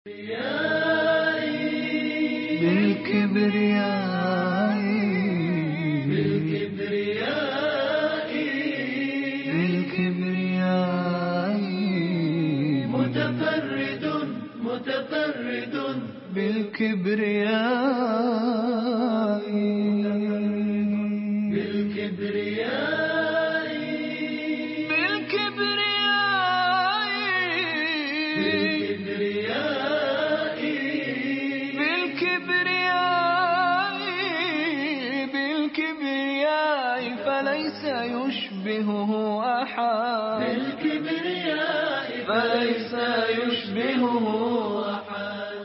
بالكبرياء متفرد بالكبرياء فليس يشبهه أحد. فليس يشبهه أحد.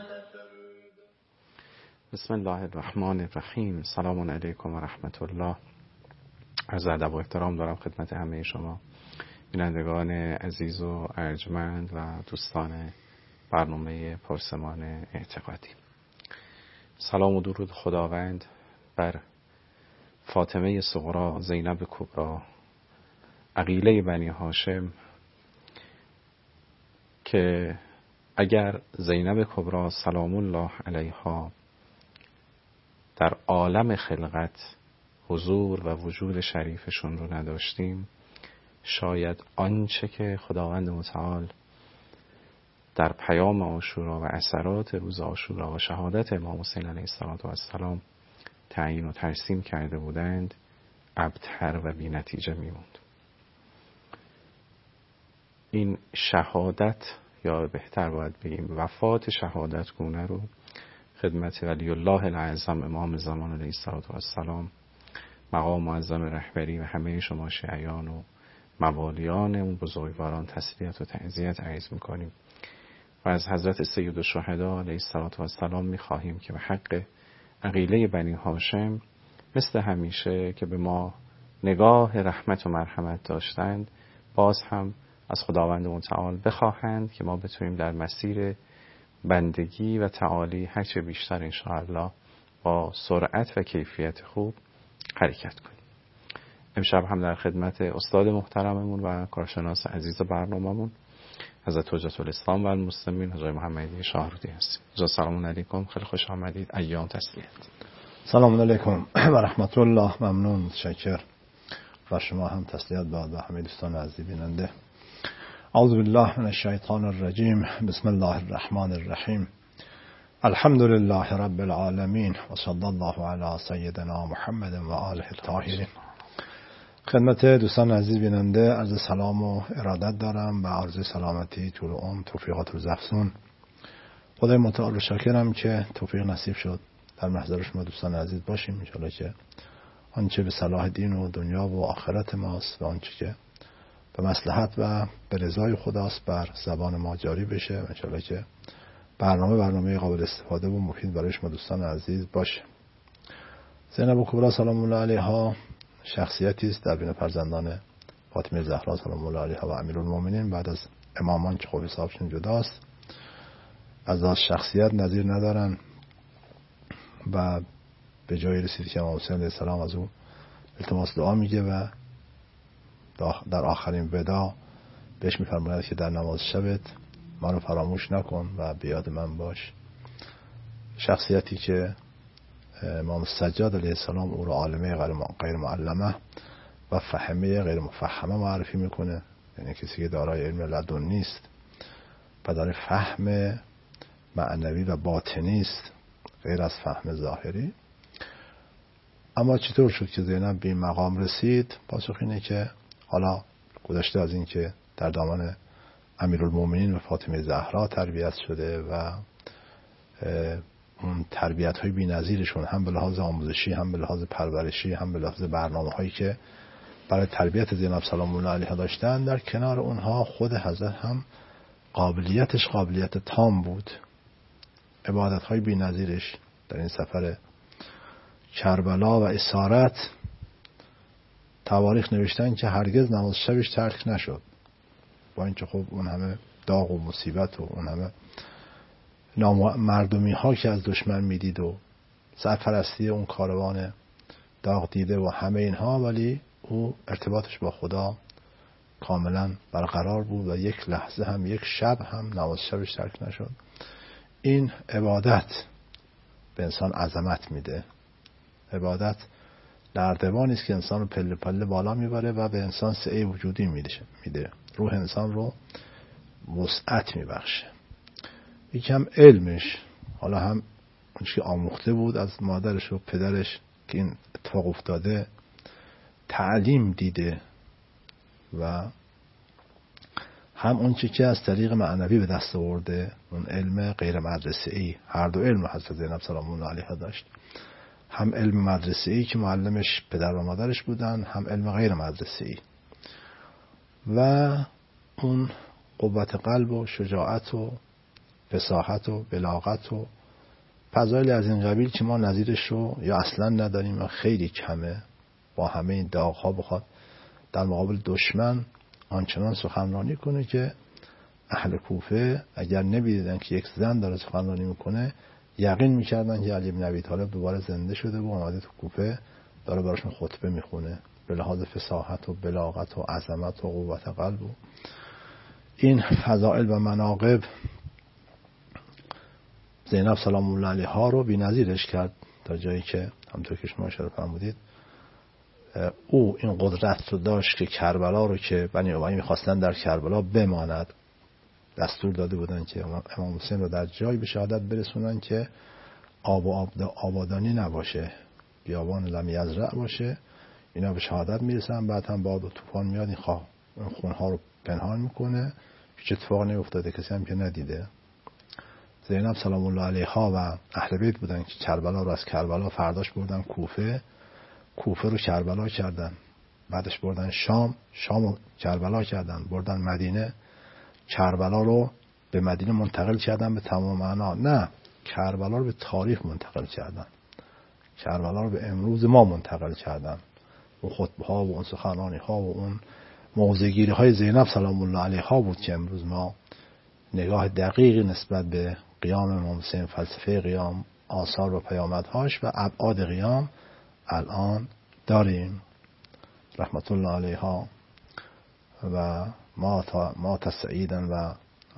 بسم الله الرحمن الرحیم. سلام علیکم و رحمت الله. عرض ادب و احترام دارم خدمت همه شما بینندگان عزیز و ارجمند و دوستان برنامه پرسمان اعتقادی. سلام و درود خداوند بر فاطمه صغرا، زینب کبرا، عقیله بنی هاشم، که اگر زینب کبرا سلام الله علیها در عالم خلقت حضور و وجود شریفشون رو نداشتیم، شاید آنچه که خداوند متعال در پیام عاشورا و اثرات روز عاشورا و شهادت امام حسین علیه السلام تعیین و ترسیم کرده بودند ابتر و بی نتیجه میموند. این شهادت، یا بهتر باید بگیم وفات شهادت گونه رو خدمت ولی الله الاعظم امام زمان علیه السلام، مقام معظم رهبری و همه شما شیعیان و موالیان اون بزرگواران تسلیت و تعزیت عرض میکنیم و از حضرت سید الشهدا علیه السلام میخواهیم که به حق عقیله بنی هاشم مثل همیشه که به ما نگاه رحمت و مرحمت داشتند، باز هم از خداوند متعال بخواهند که ما بتونیم در مسیر بندگی و تعالی هرچه بیشتر انشاءالله با سرعت و کیفیت خوب حرکت کنیم. امشب هم در خدمت استاد محترممون و کارشناس عزیز برنامه‌مون حضرت حجت الاسلام و المسلمین حضرت محمدی شاهرودی هستیم. حضرت سلام علیکم، خیلی خوش آمدید. ایام تسلیت. سلام علیکم و رحمت الله. ممنون، متشکر. و شما هم تسلیت باد و همه دوستان عزیز بیننده. اعوذ بالله من الشیطان الرجیم. بسم الله الرحمن الرحیم. الحمد لله رب العالمین و صلی الله علی سیدنا محمد و آله الطاهرین. خدمت دوستان عزیز بیننده عرض سلام و ارادت دارم و عرض سلامتی، طول عمر، توفیقات روز افزون. خدای متعال رو شاکرم که توفیق نصیب شد در محضر شما دوستان عزیز باشیم. انشاءالله که آنچه به صلاح دین و دنیا و آخرت ماست و آنچه که به مصلحت و به رضای خداست بر زبان ما جاری بشه. انشاءالله که برنامه قابل استفاده و مفید برای شما دوستان عزیز باشه. زینب کبرا سلام الله علیها شخصیتی است در بین فرزندان فاطمه زهرا سلام الله علیها و امیرالمومنین. بعد از امامان که خب حسابشون جداست، از شخصیت نظیر ندارن و به جای رسید که امام حسین علیه السلام از او التماس دعا میگه و در آخرین ودا بهش میفرماید که در نماز شبت ما رو فراموش نکن و بیاد من باش. شخصیتی که امام سجاد علیه السلام او رو عالمه غیر معلمه و فهمه غیر مفهمه معرفی میکنه، یعنی کسی که دارای علم لدن نیست و داره فهم معنوی و باطنی است غیر از فهم ظاهری. اما چطور شد که زینب به این مقام رسید؟ پاسخ اینه که حالا گذشته از این که در دامن امیرالمومنین و فاطمه زهرا تربیت شده و اون تربیت های بی‌نظیرشون هم به لحاظ آموزشی، هم به لحاظ پرورشی، هم به لحاظ برنامه هایی که برای تربیت زینب سلام الله علیها داشتن، در کنار اونها خود حضرت هم قابلیت تام بود. عبادت های بی‌نظیرش در این سفر کربلا و اسارت تواریخ نوشتن که هرگز نماز شبش ترک نشد، با اینکه خب اون همه داغ و مصیبت و اون همه نامردمی ها که از دشمن میدید و سرپرستی اون کاروان داغ دیده و همه اینها، ولی او ارتباطش با خدا کاملا برقرار بود و یک لحظه هم، یک شب هم نماز شبش ترک نشد. این عبادت به انسان عظمت میده. عبادت نردبانی است که انسان رو پله پله بالا میبره و به انسان سعه وجودی میده. روح انسان رو وسعت میبخشه. یکم علمش، حالا هم اون که آموخته بود از مادرش و پدرش که این اتفاق افتاده، تعلیم دیده و هم اون چی که از طریق معنوی به دست آورده، اون علم غیر مدرسه‌ای. هر دو علم حضرت زینب سلام الله علیها داشت، هم علم مدرسه‌ای که معلمش پدر و مادرش بودن، هم علم غیر مدرسه‌ای. و اون قوت قلب و شجاعت و فصاحت و بلاغت و فضایلی از این قبیل که ما نظیرش رو یا اصلا نداریم و خیلی کمه. با همه این داغ‌ها بخواد در مقابل دشمن آنچنان سخنرانی کنه که اهل کوفه اگر نمی‌دیدن که یک زن داره سخنرانی میکنه، یقین میکردن که علی بن ابی طالب دوباره زنده شده و اومده تو کوفه داره براشون خطبه میخونه، به لحاظ فصاحت و بلاغت و عظمت و قوت قلب. و این فضائل و مناقب زینب سلام الله علیها رو بی‌نظیرش کرد، تا جایی که همونطور که شما اشاره فرمودید او این قدرت رو داشت که کربلا رو که بنی امیه می‌خواستن در کربلا بماند، دستور داده بودن که امام حسین رو در جای به شهادت برسونن که آب و آبادانی نباشه، بیابان لم یزرع باشه، اینا به شهادت میرسن. بعد هم باد و طوفان میاد، این خونها رو پنهان میکنه، هیچ اتفاقی نیفتاده، کسی هم که ندیده. زینب سلام الله علیها و اهل بیت بودن که کربلا رو از کربلا فرداش بردن کوفه رو کربلا کردن، بعدش بردن شام رو کربلا کردن، بردن مدینه، کربلا رو به مدینه منتقل کردن به تمام معنا. نه، کربلا رو به تاریخ منتقل کردن، کربلا رو به امروز ما منتقل کردن. اون خطبه ها و اون سخنرانی ها و اون موضع‌گیری های زینب سلام الله علیها بود که امروز ما نگاه دقیقی نسبت به قیام امام حسین، فلسفه قیام، آثار و پیامدهاش و ابعاد قیام الان داریم رحمت الله علیها. و ما تسعیدن و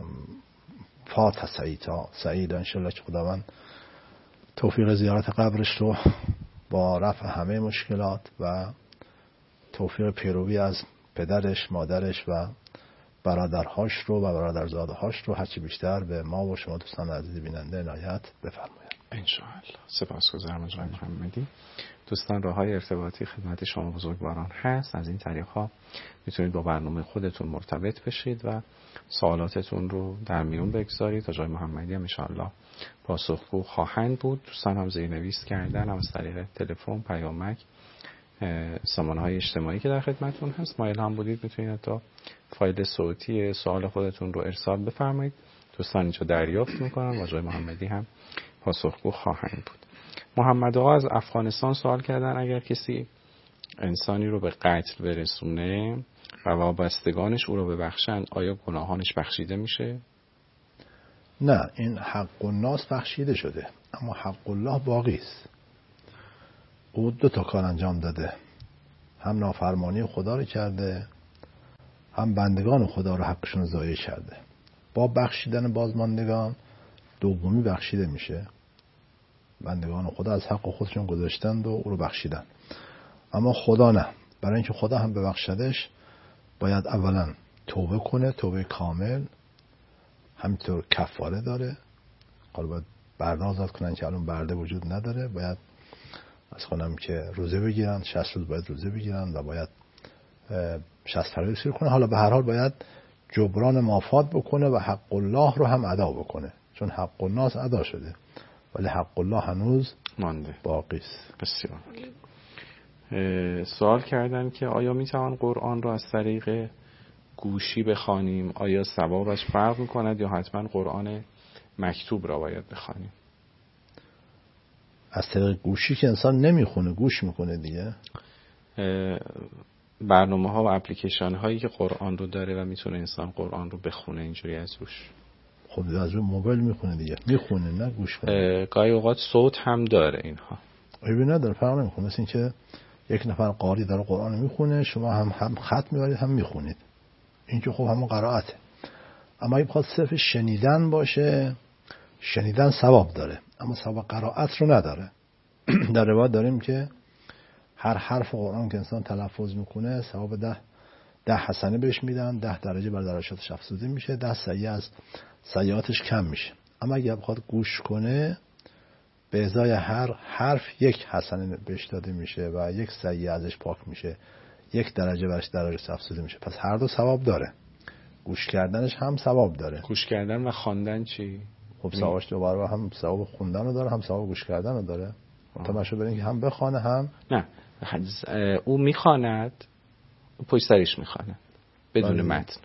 فات سعیدا انشالله که خداوند توفیق زیارت قبرش رو با رفع همه مشکلات و توفیق پیروی از پدرش، مادرش و برادرهاش رو و برادرزادهاش رو هرچی بیشتر به ما و شما دوستان عزیز بیننده عنایت بفرمایید. انشاءالله. سپاسگزارم از جناب محمدی. دوستان راههای ارتباطی خدمت شما بزرگواران هست. از این طریق ها میتونید با برنامه خودتون مرتبط بشید و سوالاتتون رو در میون بگذارید. تا جای محمدی هم انشاءالله پاسخگو خواهند بود. دوستان هم زیرنویس کردن، هم از طریق تلفن، پیامک، سامانه‌های اجتماعی که در خدمتتون هست مایل هم بودید میتونید تا فایل صوتی سوال خودتون رو ارسال بفرمایید. دوستان اینجا دریافت میکنن و جای محمدی هم پاسخگو خواهند بود. محمد آقا از افغانستان سوال کردن اگر کسی انسانی رو به قتل برسونه و وابستگانش او رو ببخشن، آیا گناهانش بخشیده میشه؟ نه، این حق الناس بخشیده شده، اما حق الله باقی است. او 2 کار انجام داده، هم نافرمانی خدا رو کرده، هم بندگان خدا رو حقشون ضایع کرده. با بخشیدن بازماندگان دومی بخشیده میشه. بندگان خدا از حق خودشون گذاشتند و او رو بخشیدن، اما خدا نه. برای اینکه خدا هم ببخشدش باید اولا توبه کنه، توبه کامل، همینطور کفاره داره. حالا باید برده آزاد کنن که الان برده وجود نداره، باید از خونم که روزه بگیرن، 60 روز باید روزه بگیرن و باید 60 فرایض سیر کنه. حالا به هر حال باید جبران مافات بکنه و حق الله رو هم ادا بکنه، چون حق الناس ادا شده ولی حق الله هنوز مانده، باقی است. بسیار. سوال کردن که آیا میتوان قرآن رو از طریق گوشی بخوانیم؟ آیا ثوابش فرق میکند یا حتما قرآن مکتوب را باید بخوانیم؟ از طریق گوشی که انسان نمیخونه، گوش میکنه دیگه. برنامه ها و اپلیکیشن هایی که قرآن رو داره و میتونه انسان قرآن رو بخونه اینجوری از روش. خب از روی موبایل میخونه دیگه، میخونه نه گوش کنه. گاهی اوقات صوت هم داره اینها. عیبی نداره، فرق نمیکنه. مثل این که یک نفر قاری داره قرآن میخونه، شما هم خط میبرید هم میخونید، این که خب همون قرائته. اما این بخواد صرف شنیدن باشه شنیدن ثواب داره اما ثواب قرائت رو نداره. در روایت داریم که هر حرف قرآن که انسان تلفظ میکنه ثواب 10 حسنه بهش میدن، 10 درجه بر درجاتش افزوده میشه، 10 سیئه از سیئاتش کم میشه. اما اگه بخواد گوش کنه به ازای هر حرف 1 حسنه بهش داده میشه و 1 سیئه ازش پاک میشه، 1 درجه برش درجاتش افزوده میشه. پس هر دو ثواب داره. گوش کردنش هم ثواب داره. گوش کردن و خواندن چی؟ خب ثوابش دوباره هم ثواب خوندن رو داره هم ثواب گوش کردن رو داره. متوجه برین که هم بخونه هم نه او میخواند، پشت سرش میخواند بدون متن.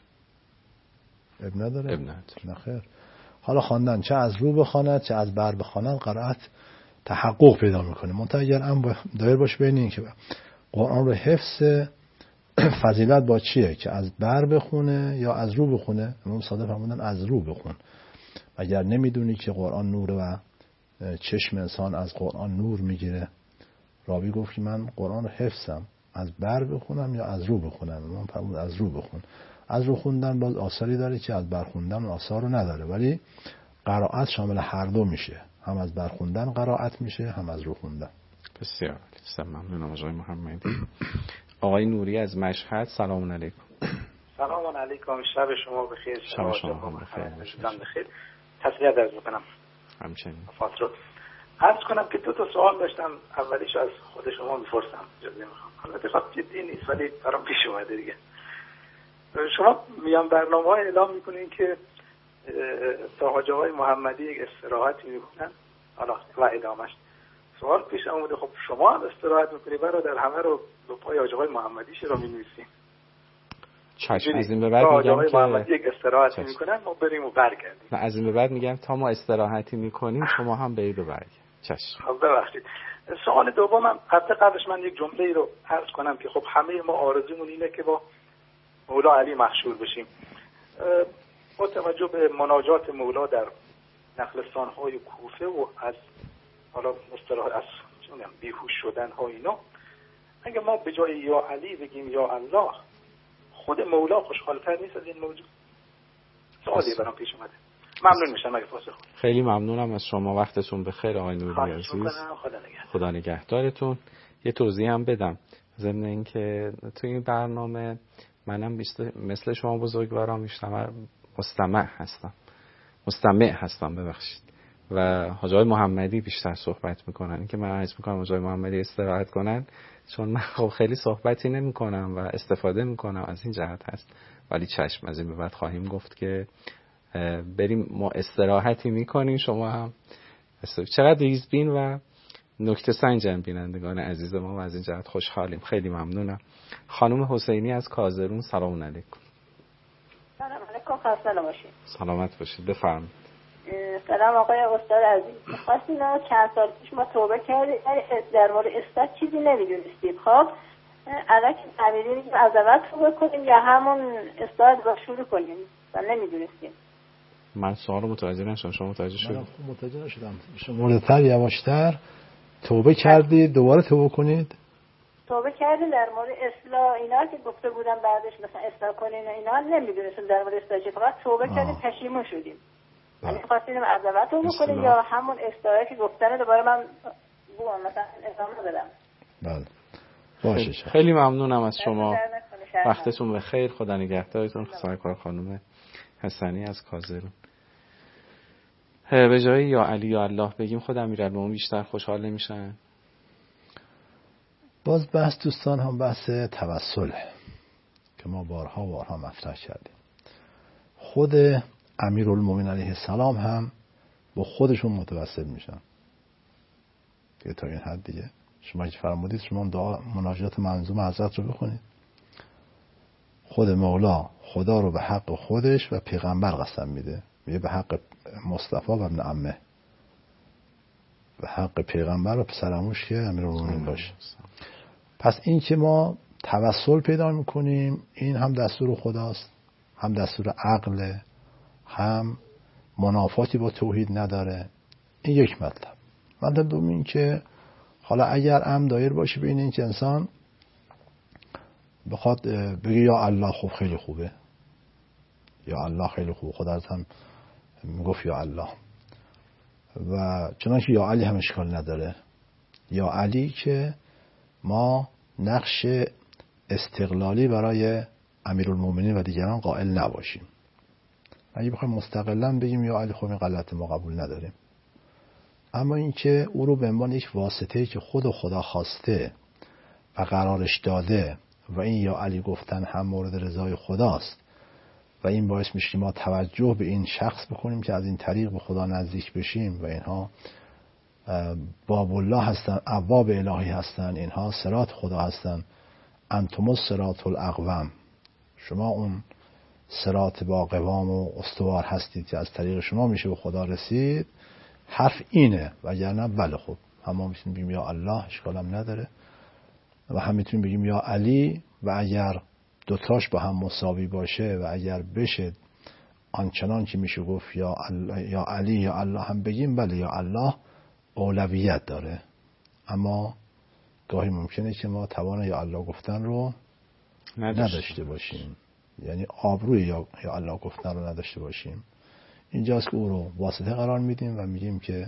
اب نداره؟ اب نداره. نه خیر. حالا خواندن چه از رو بخواند چه از بر بخواند قرائت تحقق پیدا میکنه. منتها اگر هم دایر باشه بین این که قرآن رو حفظ فضیلت با چیه که از بر بخونه یا از رو بخونه. امام صادق فرمودن از رو بخون. اگر نمیدونی که قرآن نور و چشم انسان از قرآن نور میگیره، راوی گفت که من قرآن رو حفظم، از بر بخونم یا از رو بخونم. من فرمود از رو بخون. از رو خوندن باز آثاری داره که از بر خوندن آثار رو نداره، ولی قرائت شامل هر دو میشه، هم از بر خوندن قرائت میشه هم از رو خوندن. بسیار ممنونم آقای محمدی. آقای نوری از مشهد، سلام علیکم. سلام علیکم، شب شما بخیر. شب شما بخیر. تسلیت عرض میکنم. همچنین. فاطر عرض کنم که 2 سوال داشتم. اولیش از خود شما میپرسم، اجازه میخوام. البته خب جدی نیست ولی برام پیش اومده دیگه. شما میان برنامه‌ها اعلام میکنین که تا حاج آقای محمدی یک استراحتی میکنن، حالا و ادامش سوال پیش اومده خب شما هم استراحت میکنی برادر، همه رو به پای حاج آقای محمدی چرا می‌نویسین؟ چشم. از این به بعد میگم که محمدی یک استراحتی میکنن ما بریم و برگردیم. نه، از این به بعد میگم تا ما استراحتی میکنیم شما هم برید و برگردید. چشم. خب ببخشید. سوال دومم قبلش من یک جمله ای رو عرض کنم که خب همه ما آرزومون اینه که با مولا علی محشور بشیم. با توجه به مناجات مولا در نخلستان‌های کوفه و از حالا مصطلح از بیهوش شدن ها اینا، اگه ما به جای یا علی بگیم یا الله، خود مولا خوشحال‌تر نیست از این موضوع؟ سوالی برام پیش اومده. ممنون میشم اگه پاسخ. خیلی ممنونم از شما. وقتتون بخیر آقای نوری عزیز. خدا نگهدارتون. یه توضیح هم بدم ضمن اینکه تو این برنامه منم مثل شما بزرگواران مستمع هستم ببخشید، و حاج آقای محمدی بیشتر صحبت میکنن. این که من عرض میکنم حاج آقای محمدی استراحت کنن، چون من خب خیلی صحبتی نمیکنم و استفاده میکنم، از این جهت هست. ولی چشم، از این به بعد خواهیم گفت که بریم ما استراحتی میکنیم، شما هم چقدر ریزبین و نکته سنجن بینندگان عزیز ما و از این جهت خوشحالیم. خیلی ممنونم. خانم حسینی از کازرون، سلام علیکم. سلام علیکم، خسته نباشید. سلامت باشید، بفرمایید. سلام آقای استاد عزیز. می‌خواستیم چند سال پیش ما توبه کردیم، در مورد استاد چیزی نمی‌دونستیم. خب الان که فهمیدیم که از اول توبه کنیم یا همون استاد رو شروع کنیم و نمی‌دونستیم. من سوال متوجه نشدم، شما متوجه شدید؟ من متوجه نشدم. مردتر یواشتر توبه کردید دوباره توبه کنید؟ توبه کردیم در مورد اصلاح اینا که گفته بودم بعدش مثلا اصلاح کنین اینا نمی‌دونستیم در مورد اصلاح چی، فقط توبه کردیم پشیمون شدیم. یعنی خواستیم از اول توبه کنیم یا همون اصلاحی که گفتن دوباره من مثلا ادامه بدم. بله. باشه. خیلی ممنونم از شما. وقتتون بخیر. خدا نگهدارتون. سرکار خانم حسنی از کازرون. به جای یا علی یا الله بگیم خود امیرالمومنین بیشتر خوشحال نمیشن؟ باز بحث دوستان هم بحث توسله که ما بارها مطرح کردیم. خود امیرالمومنین علیه السلام هم با خودشون متوسل میشن دیگه. تا این حد دیگه شما که فرمودید شما دعا مناجات منظوم حضرت رو بخونید. خود مولا خدا رو به حق خودش و پیغمبر قسم میده، میگه به حق مصطفی و ابن عمه، به حق پیغمبر و پسرعموش که امیرالمومنین باشه. پس این که ما توسل پیدا میکنیم این هم دستور خداست، هم دستور عقل، هم منافاتی با توحید نداره. این یک مطلب. مطلب دوم این که حالا اگر هم دایر باشه بین این که انسان بخواد بگه یا الله، خب خیلی خوبه، یا الله خیلی خوبه، خدا هم میگفت یا الله، و چنانکه یا علی هم اشکال نداره، یا علی که ما نقش استقلالی برای امیرالمومنین و دیگران قائل نباشیم. اگه بخوایم مستقلا بگیم یا علی، خب این غلط، ما قبول نداریم. اما اینکه او رو به عنوان یک واسطه‌ای که خدا خواسته و قرارش داده و این یا علی گفتن هم مورد رضای خداست و این باعث میشه ما توجه به این شخص بکنیم که از این طریق به خدا نزدیک بشیم و اینها باب الله هستن، ابواب الهی هستن، اینها صراط خدا هستن. انتم الصراط الاقوم، شما اون صراط با قوام و استوار هستید که از طریق شما میشه به خدا رسید. حرف اینه، وگرنه بله خب هم میتونیم بگیم یا الله، اشکالم نداره، و هم میتونیم بگیم یا علی، و اگر دوتاش با هم مساوی باشه و اگر بشه آنچنان که میشه گفت یا علی یا الله هم بگیم، بله یا الله اولویت داره. اما گاهی ممکنه که ما توان یا الله گفتن رو نداشته باشیم، یعنی آبروی یا الله گفتن رو نداشته باشیم. اینجاست که او رو واسطه قرار میدیم و میگیم که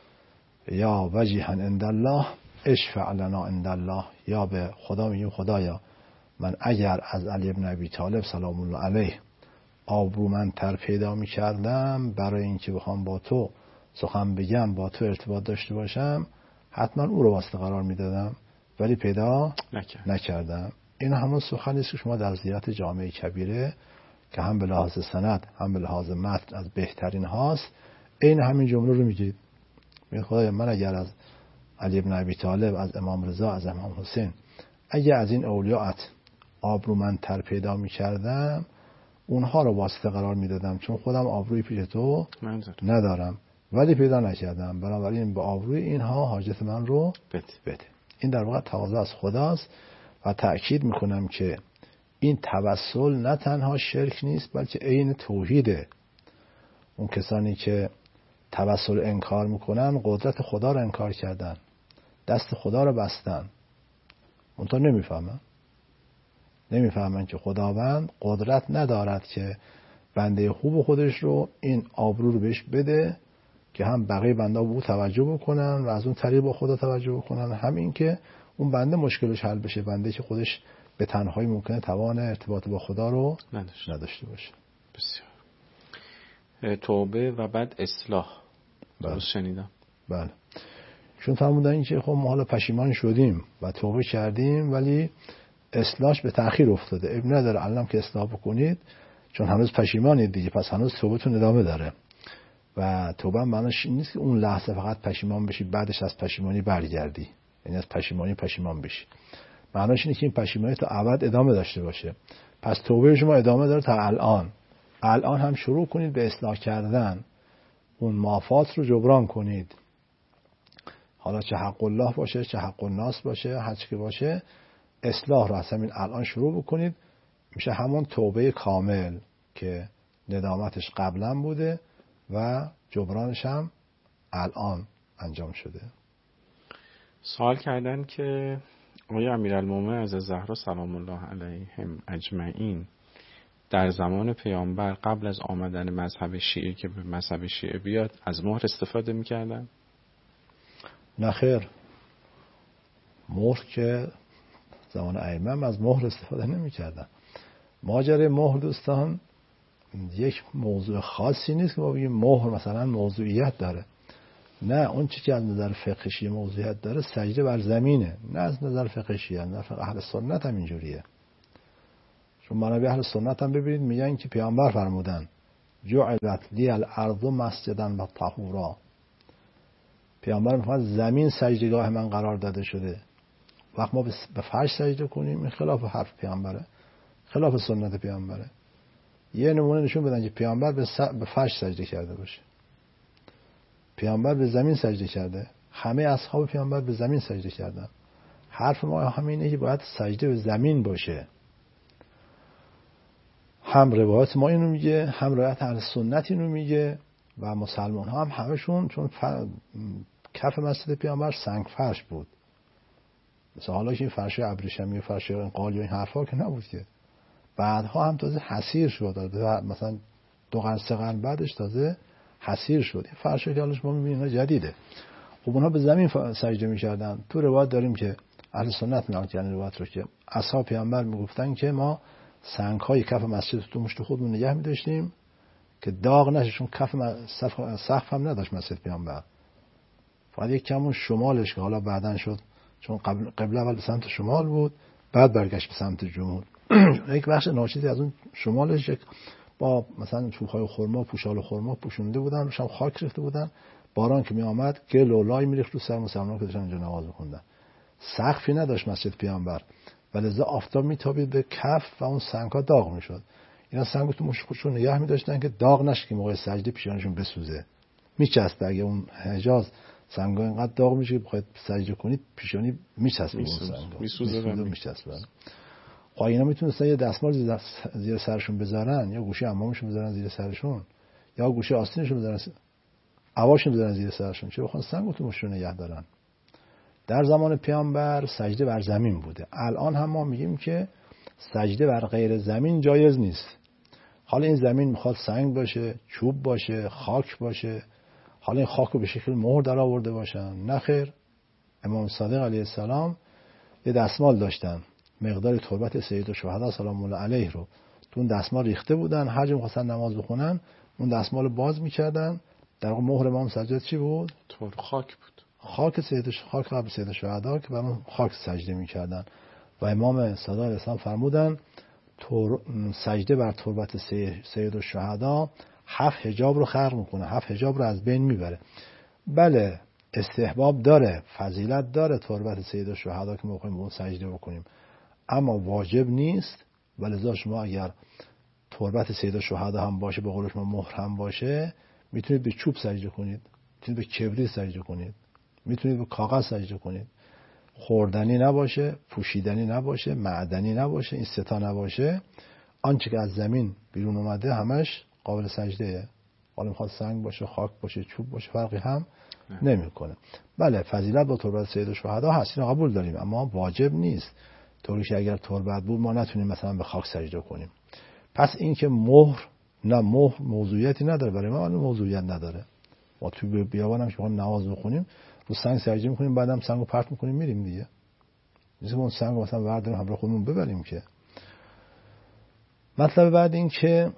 یا وجیها عند الله اشفع لنا عند الله، یا به خدا میگیم خدایا من اگر از علی بن ابی طالب سلام الله علیه آبرومندتر پیدا میکردم برای اینکه بخوام با تو سخن بگم، با تو ارتباط داشته باشم، حتما او رو واسطه قرار میدادم، ولی پیدا نکردم. این همون سخنی است که شما در زیارت جامعه کبیره که هم به لحاظ سند هم به لحاظ متن از بهترین هاست، این همین جمله رو میگید. میگه خدایا من اگر از علی بن ابی طالب، از امام رضا، از امام حسین، اگر از این اولیاءت آبرومندتر پیدا میکردم، اونها رو واسطه قرار میدادم، چون خودم آبروی پیش تو ندارم، ولی پیدا نکردم، بنابراین به آبروی اینها حاجت من رو بده. این در واقع تقاضا از خداست و تأکید میکنم که این توسل نه تنها شرک نیست، بلکه عین توحیده. اون کسانی که توسل انکار میکنن قدرت خدا رو انکار کردن، دست خدا رو بستن. اونطا نمیفهمن که خداوند قدرت ندارد که بنده خوب خودش رو این آبرو رو بهش بده که هم بقیه بنده به او توجه بکنن و از اون طریق با خدا توجه بکنن، همین که اون بنده مشکلش حل بشه، بنده که خودش به تنهایی ممکنه توان ارتباط با خدا رو نداشته باشه. بسیار. توبه و بعد اصلاح. درست شنیدم؟ بله. چون فرمودن این که خب ما حالا پشیمان شدیم و توبه کردیم، ولی اصلاحش به تأخیر افتاده. اب نداره الان که اصلاح بکنید، چون هنوز پشیمانید دیگه، پس هنوز توبهتون ادامه داره. و توبه معنیش این نیست که اون لحظه فقط پشیمان بشی بعدش از پشیمانی برگردی، یعنی از پشیمانی پشیمان بشی. معنیش اینه که این پشیمانی تا ابد ادامه داشته باشه. پس توبه شما ادامه داره تا الان هم شروع کنید به اصلاح کردن، اون معافات رو جبران کنید. حالا چه حق الله باشه، چه حق الناس باشه، هر چی که باشه، اصلاح رو از همین الان شروع بکنید. میشه همون توبه کامل که ندامتش قبلا بوده و جبرانش هم الان انجام شده. سوال کردن که آیا امیرالمومنین از زهرا سلام الله علیهم اجمعین در زمان پیامبر قبل از آمدن مذهب شیعه که به مذهب شیعه بیاد از مهر استفاده میکردن؟ نه خیر، مهر که زمان ائمه از مهر استفاده نمیکردن. ماجرای مهر دوستان یک موضوع خاصی نیست که ما بگیم مهر مثلا موضوعیت داره. نه، اون چیزی که از نظر فقه شیعه موضوعیت داره سجده بر زمینه، نه از نظر فقه شیعه. از نظر اهل سنت هم اینجوریه. چون منابع اهل سنت هم ببینید میگن که پیامبر فرمودن جعلت لی الارض مسجدا و طهورا. پیامبر میفرماد زمین سجدگاه من قرار داده شده. وقت ما به فرش سجده کنیم این خلاف حرف پیامبره، خلاف سنت پیامبره. یه نمونه نشون بدن که پیامبر به فرش سجده کرده باشه. پیامبر به زمین سجده کرده، همه اصحاب پیامبر به زمین سجده کردن. حرف ما همینه که باید سجده به زمین باشه. هم روایت ما اینو میگه، هم روایت اهل سنت اینو میگه و مسلمان ها هم همشون، چون کف مسجد پیامبر سنگ فرش بود. مثلا حالا که این فرش ابریشمی و فرش قالی و این حرفا که نبود که. بعدها هم تازه حصیر شد، مثلا 2 قرن 3 قرن بعدش تازه حسیر شد. این فرشی که حالش ما می‌بینیم اینا جدیده. خب اونها به زمین سجده می‌کردن. تو روایت داریم که اهل سنت نقل کردن روایت رو که اصحاب پیامبر میگفتن که ما سنگ‌های کف مسجد تو مشت خودمون نگه می‌داشتیم که داغ نشه، چون کف سقف هم نداشت مسجد پیامبر. فقط یک کمون شمالش که حالا بعدن شد، چون قبل اول به سمت شمال بود، بعد برگشت به سمت جنوب. یک بخش ناچیزی از اون شمالش با مثلا چوب‌های خرما، پوشال خرما پوشونده بودن، روش هم خاک ریخته بودن. باران که می آمد گل و لای میریخت رو سر مسلمان‌ها که داشتن اونجا نماز می‌خوندن. سقفی نداشت مسجد پیامبر، ولذا آفتاب میتابید به کف و اون سنگ‌ها داغ میشد. اینا سنگو تو مشت خودشون نگه می‌داشتن که داغ نشه که موقع سجده پیشانشون بسوزه. میچسبه. اگه اون حجاز سنگا اینقدر داغ میشه که بخواید سجده کنید پیشانی میچسبه اون سنگا، میسوزه و میچسبه. خب اینا میتونستن یه دستمال زیر سرشون بذارن، یا گوشه عمامشون بذارن زیر سرشون، یا گوشه آستینشون بذارن، عواشون بذارن زیر سرشون، چه بخوان سنگو تو مشتشون نگه دارن. در زمان پیامبر سجده بر زمین بوده. الان هم ما میگیم که سجده بر غیر زمین جایز نیست. حالا این زمین میخواد سنگ باشه، چوب باشه، خاک باشه، حالا این خاک رو به شکل مهر در آورده باشن، نه خیر. امام صادق علیه السلام یه دستمال داشتن، مقدار تربت سید الشهدا سلام الله علیه رو تو اون دستمال ریخته بودن. هر جا می‌خواستن نماز بخونن اون دستمال رو باز می‌کردن. در واقع مهر امام سجاد چی بود؟ خاک بود. خاک قبل سید الشهدا که بر اون خاک سجده می‌کردن. و امام صادق علیه السلام فرمودن سجده بر تربت سید الشهدا 7 حجاب رو خلق میکنه، 7 حجاب رو از بین میبره. بله استحباب داره، فضیلت داره تربت سید الشهدا که ما بخوایم به اون سجده بکنیم، اما واجب نیست. ولذا شما اگر تربت سید الشهدا هم باشه، به قول شما مهر هم باشه، میتونید به چوب سجده کنید، میتونید به کبریت سجده کنید، میتونید به کاغذ سجده کنید. خوردنی نباشه، پوشیدنی نباشه، معدنی نباشه، این سه تا نباشه، آنچه که از زمین بیرون اومده همش قابل سجده. حالا میخواد سنگ باشه، خاک باشه، چوب باشه، فرقی هم نمیکنه. بله فضیلت با تربت سید الشهدا هست، اینو قبول داریم، اما واجب نیست. طوری که اگر تربت بود ما نتونیم مثلا به خاک سجده کنیم. پس این که مهر موضوعیتی نداره، برای ما موضوعیت نداره. ما تو بیابان هم که بخوایم نماز بخونیم رو سنگ سجده میکنیم، بعدم سنگو پرت میکنیم میریم دیگه. نیست اون سنگو مثلا برداریم همراه خودمون ببریم که. مطلب بعد این که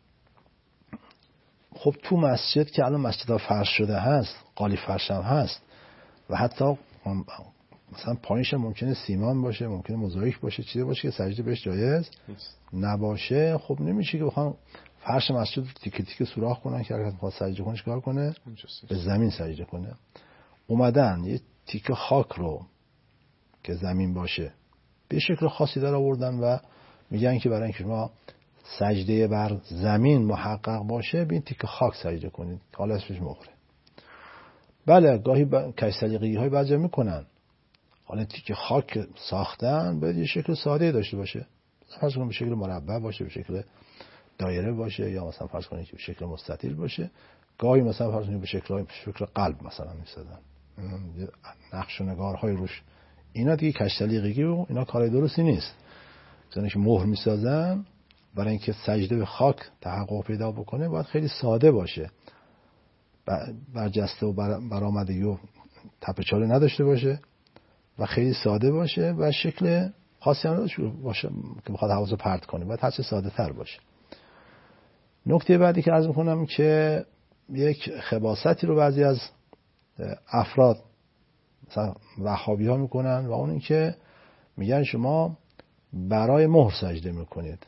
خب تو مسجد که الان مسجدها فرش شده هست، قالی فرش هم هست و حتی مثلا پایینش ممکنه سیمان باشه، ممکنه موزاییک باشه، چیزی باشه که سجده بهش جایز نباشه. خب نمیشه که بخوام فرش مسجد رو تیکه تیکه سوراخ کنن که هر کس میخواد سجده کنه چیکار کنه؟ به زمین سجده کنه. اومدن یه تیکه خاک رو که زمین باشه به شکل خاصی در آوردن و میگن که برای اینکه شما سجده بر زمین محقق باشه به این تیکه خاک سجده کنید، حالا اسمش مهره. بله گاهی کج سلیقگی های بعضی میکنن، حالا تیکه خاک ساختن باید یه شکل ساده داشته باشه، فرض کنید به شکل مربع باشه، به شکل دایره باشه، یا مثلا فرض کنید به شکل مستطیل باشه. گاهی مثلا فرض کنید به شکل قلب مثلا میسازن، نقش و نگارهای روش. اینا دیگه کج سلیقگی و اینا کارای درستی نیست. مثلا که مهر میسازن برای اینکه سجده به خاک تحقق پیدا بکنه باید خیلی ساده باشه، برجسته و برآمدگی و تپه‌چاله نداشته باشه و خیلی ساده باشه و شکل خاصی هم نداشته باشه که بخواد حواسو پرت کنه، باید هرچه ساده تر باشه. نکته بعدی که عرض می‌کنم که یک خباثتی رو بعضی از افراد مثلا وهابی ها میکنن و اون این که میگن شما برای مهر سجده میکنید،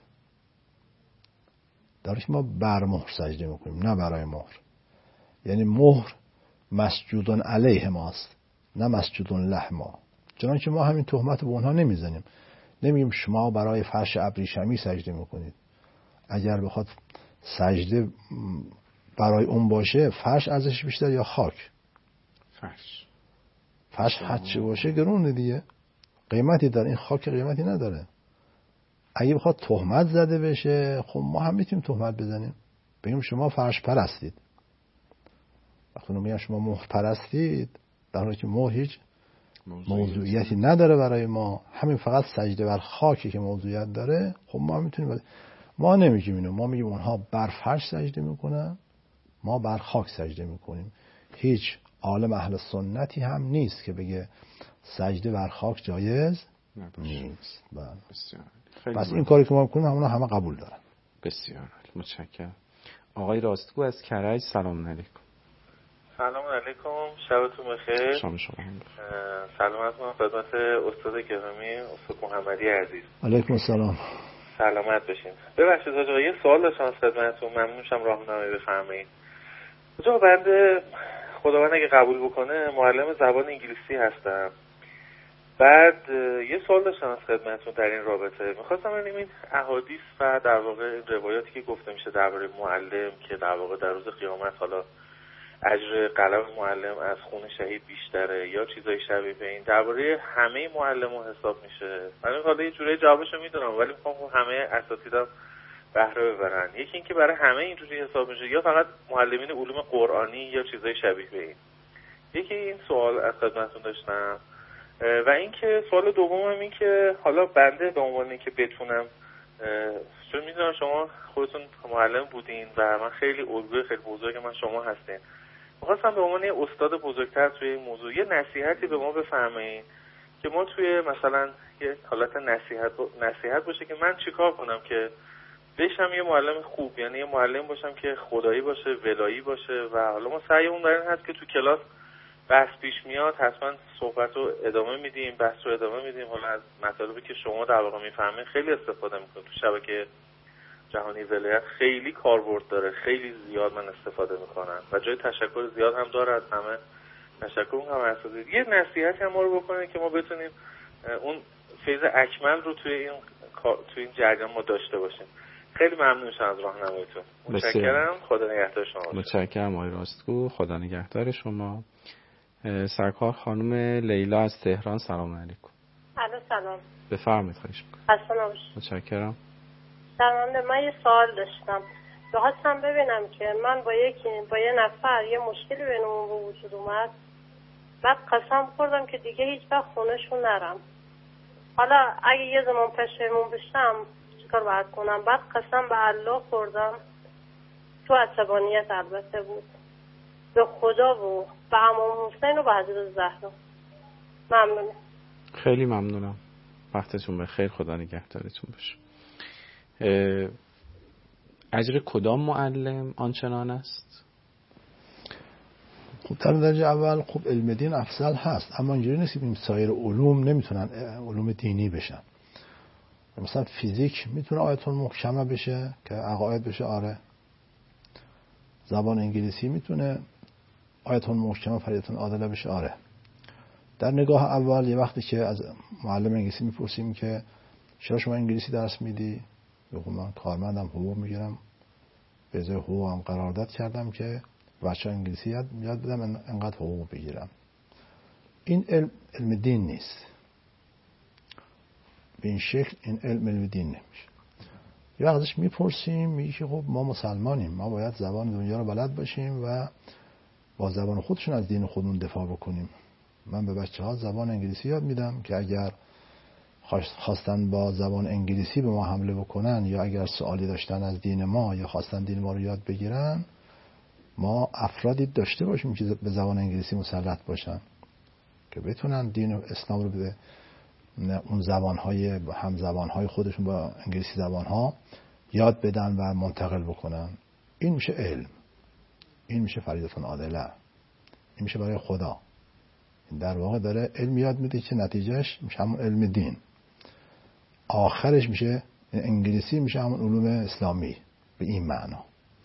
در ما بر مهر سجده میکنیم نه برای مهر. یعنی مهر مسجودون علیه ماست نه مسجودون له ما. چنانچه ما همین تهمت به اونها نمیزنیم، نمیگیم شما برای فرش ابریشمی سجده میکنید. اگر بخواد سجده برای اون باشه فرش ارزشش بیشتر یا خاک؟ فرش هرچی باشه گرونه دیگه، قیمتی داره. این خاک قیمتی نداره. اگه بخواد تهمت زده بشه خب ما هم میتونیم تهمت بزنیم، بگیم شما فرش پرستید. وقتی میگم شما مهر پرستید، در حالی که مهر هیچ موضوعیتی نداره برای ما، همین فقط سجده بر خاکی که موضوعیت داره، خب ما میتونیم ما نمیگیم اینو، ما میگیم اونها بر فرش سجده میکنن ما بر خاک سجده میکنیم. هیچ عالم اهل سنتی هم نیست که بگه سجده بر خاک جایز نیست. پس این کاری که ما میکنیم همه قبول دارن. بسیار متشکرم. آقای راستگو از کرج، سلام علیکم. سلام علیکم، شبتون بخیر. شما هم بخیر. سلامت من خدمت استاد گرامی، استاد محمدی عزیز. علیکم السلام. سلامت باشین. ببخشید آقا، یه سوال داشتم از خدمتتون، ممنون میشم راهنمایی بفرمایید. آقا بنده خداوند اگه قبول بکنه معلم زبان انگلیسی هستم. بعد یه سوال داشتم از خدمتتون در این رابطه. می‌خواستم ببینم این احادیث و در واقع روایاتی که گفته میشه درباره معلم که در واقع در روز قیامت حالا اجر قلم معلم از خون شهید بیشتره یا چیزای شبیه به این، درباره همه معلم‌ها حساب میشه. من حالا یه جوری جوابشو میدونم ولی میخوام همه اساتیدم بهره ببرن. یکی این که برای همه اینجوری حساب میشه یا فقط معلمین علوم قرآنی یا چیزای شبیه به این. یکی این سوال از خدمتتون داشتم. و اینکه سوال دومم این که حالا بنده به عنوان که بتونم، چون میدونم شما خودتون معلم بودین و من خیلی الگوی خیلی بزرگ من شما هستین، می‌خواستم به عنوان استاد بزرگتر توی این موضوع یه نصیحتی به ما بفرمایید که ما توی مثلا یه حالت نصیحت باشه که من چیکار کنم که بشم یه معلم خوب، یعنی یه معلم باشم که خدایی باشه، ولایی باشه. و حالا ما سعیمون در این هست که تو کلاس بحث پیش میاد حتما صحبت رو ادامه میدیم، بحث رو ادامه میدیم. حالا از مطالبی که شما در واقع میفهمید خیلی استفاده میکنیم. تو شبکه جهانی ولایت خیلی کاربرد داره، خیلی زیاد من استفاده میکنم و جای تشکر زیاد هم داره. از همه تشکر میکنم. اساتید یه نصیحتی هم ما رو بکنید که ما بتونیم اون فیض اکمل رو توی این جریان ما داشته باشیم. خیلی ممنون شدم از راهنماییتون. متشکرم. خدا نگهدار شما. متشکرم آقای راستگو. خدا نگهدار شما. سرکار خانم لیلا از تهران، سلام علیکم. سلام. بفرمایید. خواهش می‌کنم. اصلا متشکرم. من یه سوال داشتم. خواستم ببینم که من با یه نفر یه مشکلی بینمون به وجود اومد. بعد قسم خوردم که دیگه هیچ وقت خونه‌شون نرم. حالا اگه یه زمان پشیمون بشم چیکار باید کنم؟ بعد قسم به الله خوردم، تو عصبانیت البته بود، به خدا و به امام حسین و به حضرت زهرا. ممنونم. خیلی ممنونم. وقتتون بخیر. خدا نگهدارتون باشه. اجر کدام معلم آنچنان است؟ خب در درجه اول خب علم دین افضل هست، اما اینجوری نیست که سایر علوم نمیتونن علوم دینی بشن. مثلا فیزیک میتونه آیت المحکمه بشه که عقاید بشه، آره. زبان انگلیسی میتونه آیت المحکمه فریضه عادله بشه، آره. در نگاه اول یه وقتی که از معلم انگلیسی میپرسیم که چرا شما انگلیسی درس میدی؟ بگم من کارمندم، حقوق میگیرم، به ازای حقوقم قرارداد کردم که بچه انگلیسی یاد بدم انقدر حقوق بگیرم. این علم دین نیست. به این شکل این علم دین نمیشه. یه وقت ازش میپرسیم میگه که خب ما مسلمانیم، ما باید زبان دنیا رو بلد باشیم و با زبان خودشون از دین خودمون دفاع بکنیم. من به بچه‌ها زبان انگلیسی یاد میدم که اگر خواستن با زبان انگلیسی به ما حمله بکنن یا اگر سوالی داشتن از دین ما یا خواستن دین ما رو یاد بگیرن، ما افرادی داشته باشیم که به زبان انگلیسی مسلط باشن که بتونن دین و اسلام رو به اون زبان‌های هم زبان‌های خودشون با انگلیسی زبان‌ها یاد بدن و منتقل بکنن. این میشه علم. این میشه فریضه عادله. این میشه برای خدا. این در واقع داره علم یاد میده که نتیجهش میشه همون علم دین. آخرش میشه انگلیسی، میشه همون علوم اسلامی به این معنا.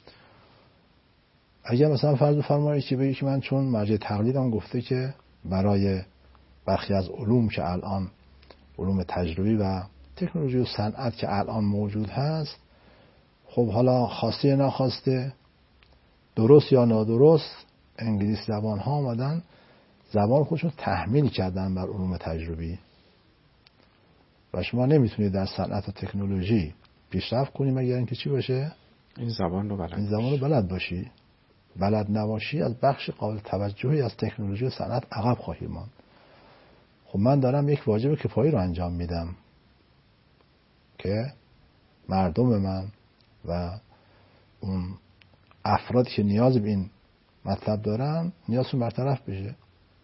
اگر مثلا فرض بفرمایید که بگی که من چون مرجع تقلیدم گفته که برای برخی از علوم که الان علوم تجربی و تکنولوژی و صنعت که الان موجود هست، خب حالا خواسته یا نخواسته، درست یا نادرست، انگلیسی زبان ها آمدن زبان خودشون تحمیل کردن بر علوم تجربی و شما نمیتونید در صنعت و تکنولوژی پیشرفت کنی مگر اینکه چی باشه؟ این زبان رو بلد باشی. بلد نباشی از بخش قابل توجهی از تکنولوژی و صنعت عقب خواهی ماند. خب من دارم یک واجب کفایی رو انجام میدم که مردم من و اون افرادی که نیاز به این مطلب دارن نیازشون برطرف بشه.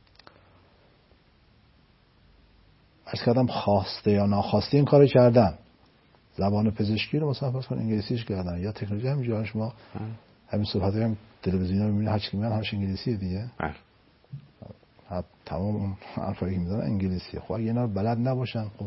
عرض کردم خواسته یا ناخواسته این کارو کردن. زبان پزشکی رو مثلا فرض کن انگلیسیش کردن، یا تکنولوژی همینجوری شما همین صحبت‌ها هم تلویزیون رو می‌بینید، هر چی میگن همش انگلیسیه دیگه. تمام اون حرفایی که می‌زنن انگلیسیه. خب اگه اینا رو بلد نباشن، خب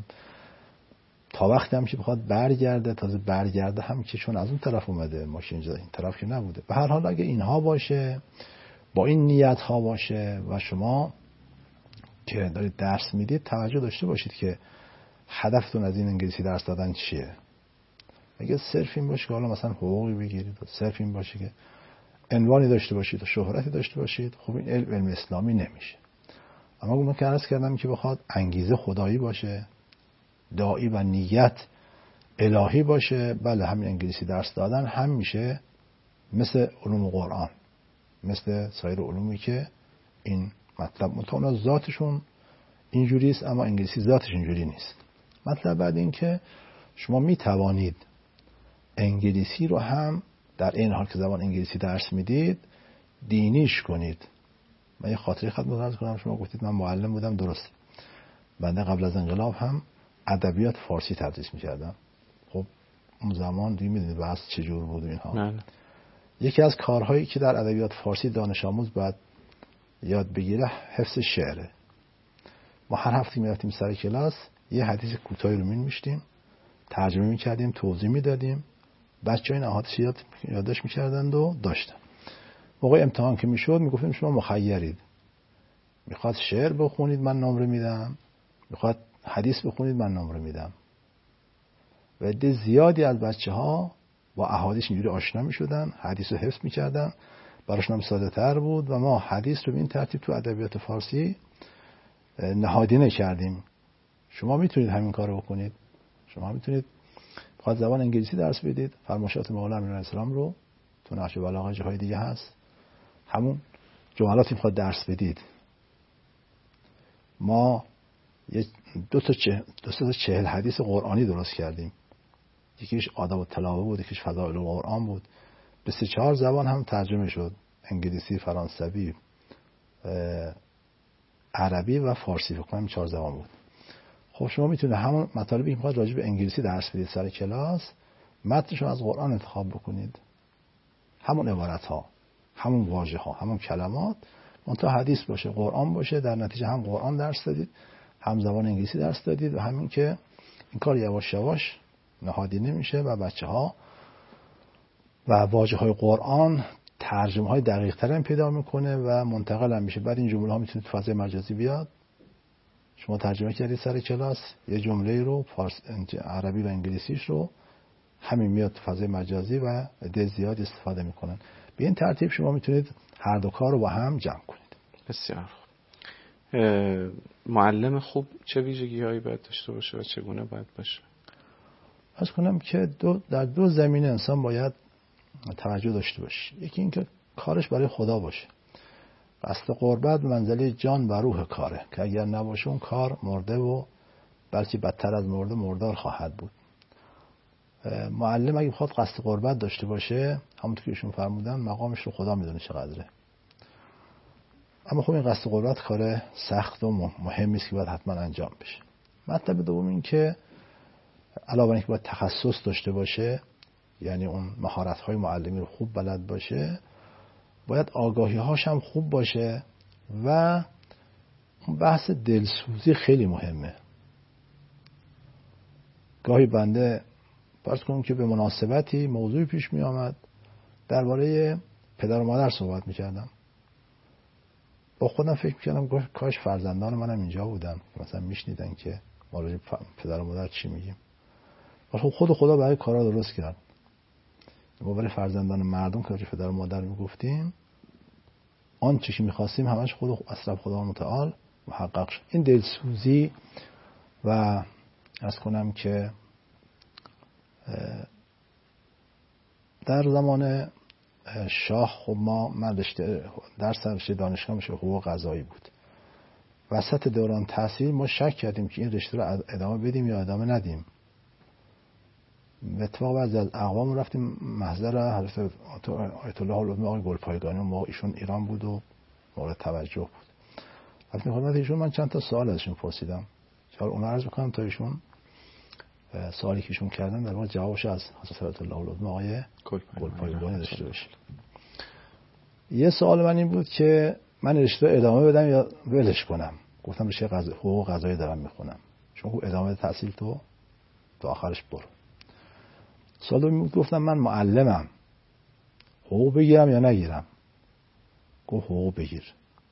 تا وقتی هم که بخواد برگرده، تازه برگرده هم که چون از اون طرف اومده ماشین اینجا این طرف که نبوده. به هر حال اگه اینها باشه، با این نیت ها باشه و شما که دارید درس میدید توجه داشته باشید که هدفتون از این انگلیسی درس دادن چیه. اگه صرف این باشه که حالا مثلا حقوقی بگیرید، صرف این باشه که عنوانی داشته باشید و شهرتی داشته باشید، خب این علم اسلامی نمیشه. اما من که عرض کردم که بخواد انگیزه خدایی باشه، داعی و نیت الهی باشه، بله همین انگلیسی درس دادن هم میشه مثل علوم قرآن، مثل سایر علومی که این مطلب متونا ذاتشون اینجوری است، اما انگلیسی ذاتش اینجوری نیست. مطلب بعد این که شما می توانید انگلیسی رو هم در این حال که زبان انگلیسی درس میدید دینیش کنید. من یه خاطره خدمتتون عرض کنم. شما گفتید من معلم بودم، درست. بنده قبل از انقلاب هم ادبیات فارسی تدریس میکردم. خب اون زمان دیگه میدونید بحث چجور بود اینها. یکی از کارهایی که در ادبیات فارسی دانش آموز باید یاد بگیره حفظ شعره. ما هر هفته میرفتیم سر کلاس، یه حدیث کوتاهی رو می‌نوشتیم، ترجمه می‌کردیم، توضیح می‌دادیم، بچه‌ها این احادیث یادداشت می‌کردند و داشتن. موقع امتحان که میشد میگفتیم شما مخیرید، میخواد شعر بخونید من نمره میدم، میخواد حدیث بخونید من نمره میدم. و عده زیادی از بچه‌ها با احادیث اینجوری آشنا میشدن، حدیث رو حفظ می‌کردن، براشون هم ساده‌تر بود و ما حدیث رو به این ترتیب تو ادبیات فارسی نهادینه کردیم. شما میتونید همین کارو بکنید. شما میتونید بخواد زبان انگلیسی درس بدید، فرمایشات مولانا امیرالسلام رو تو نهج بلاغه جاهای دیگه هست، همون جملاتی میخواد درس بدید. ما دو تا 40 حدیث قرآنی درست کردیم. یکیش آداب التلاوه بود، یکیش فضائل القرآن بود. به 3-4 زبان هم ترجمه شد، انگلیسی، فرانسوی، عربی و فارسی. فکر کنم 4 زبان بود. خب شما میتونید همون مطالبی که میخواد راجع به انگلیسی درس بدید سر کلاس، متنشو از قرآن انتخاب بکنید، همون عبارت ها، همون واژه ها، همون کلمات، منتها حدیث باشه، قرآن باشه. در نتیجه هم قرآن درس دادید، هم زبان انگلیسی درس دادید و همین که این کار یواش یواش نهادینه میشه و بچه‌ها و واژه های قرآن ترجمه های دقیق تر هم پیدا میکنه و منتقل هم میشه. بعد این جمله ها میتونه تو فضای مجازی بیاد. شما ترجمه کردید سر کلاس یه جمله رو، عربی و انگلیسیش رو، همین میاد تو فضای مجازی و عده زیاد استفاده میکنن. به این ترتیب شما میتونید هر دو کار رو با هم جمع کنید. بسیار خوب. معلم خوب چه ویژگی‌هایی باید داشته باشه و چگونه باید باشه؟ عرض کنم که در دو زمینه انسان باید توجه داشته باشه. یکی این که کارش برای خدا باشه. قصد قربت منزله جان و روح کاره که اگر نباشه اون کار مرده و بلکه بدتر از مرده مردار خواهد بود. معلم اگه بخواد قصد قربت داشته باشه، همونطور که ایشون فرمودن، مقامش رو خدا میدونه چقدره. اما خب این قصد قربت کار سخت و مهمی است که باید حتما انجام بشه. مطلب دوم این که علاوه بر اینکه باید تخصص داشته باشه، یعنی اون مهارت‌های معلمی رو خوب بلد باشه، باید آگاهی‌هاش هم خوب باشه و اون بحث دلسوزی خیلی مهمه. گاهی بنده فرض کنم که به مناسبتی موضوعی پیش می آمد، درباره پدر و مادر صحبت می کردم. با خودم فکر می کردم کاش فرزندان منم اینجا بودن، مثلا می شنیدن که ما راجع به پدر و مادر چی میگیم. ولی خود خدا برای کارا درست کرد. ما برای فرزندان مردم که راجع پدر و مادر می گفتیم، آن چیزی که می خواستیم همش خود اصلا خدا متعال محقق شد. این دلسوزی و عرض کنم که در زمان شاه خب من درس رشته دانشگاه میشه حقوق قضایی بود. وسط دوران تحصیل ما شک کردیم که این رشته رو ادامه بدیم یا ادامه ندیم. به اتفاق بعضی از اقوام رفتیم محضر حضرت آیت الله العظمی آقای گلپایگانی. اون موقع ایشون ایران بود و مورد توجه بود. رفتیم خدمت ایشون. من چند تا سوال ازشون پرسیدم. چرا اون عرض می‌کنم تا ایشون سوالی که ایشون کردن در واقع جوابش از حضرت آیت الله العظمی آقای گلپایگانی داشته باشه. یه سوال من این بود که من رشته ادامه بدم یا ولش کنم. گفتم رشته حقوق قضایی دارم میخونم، چون ادامه تحصیل تو آخرش برو. سوال دوم بود، گفتم من معلمم، حقوق بگیرم یا نگیرم؟ گفت حقوق بگیر.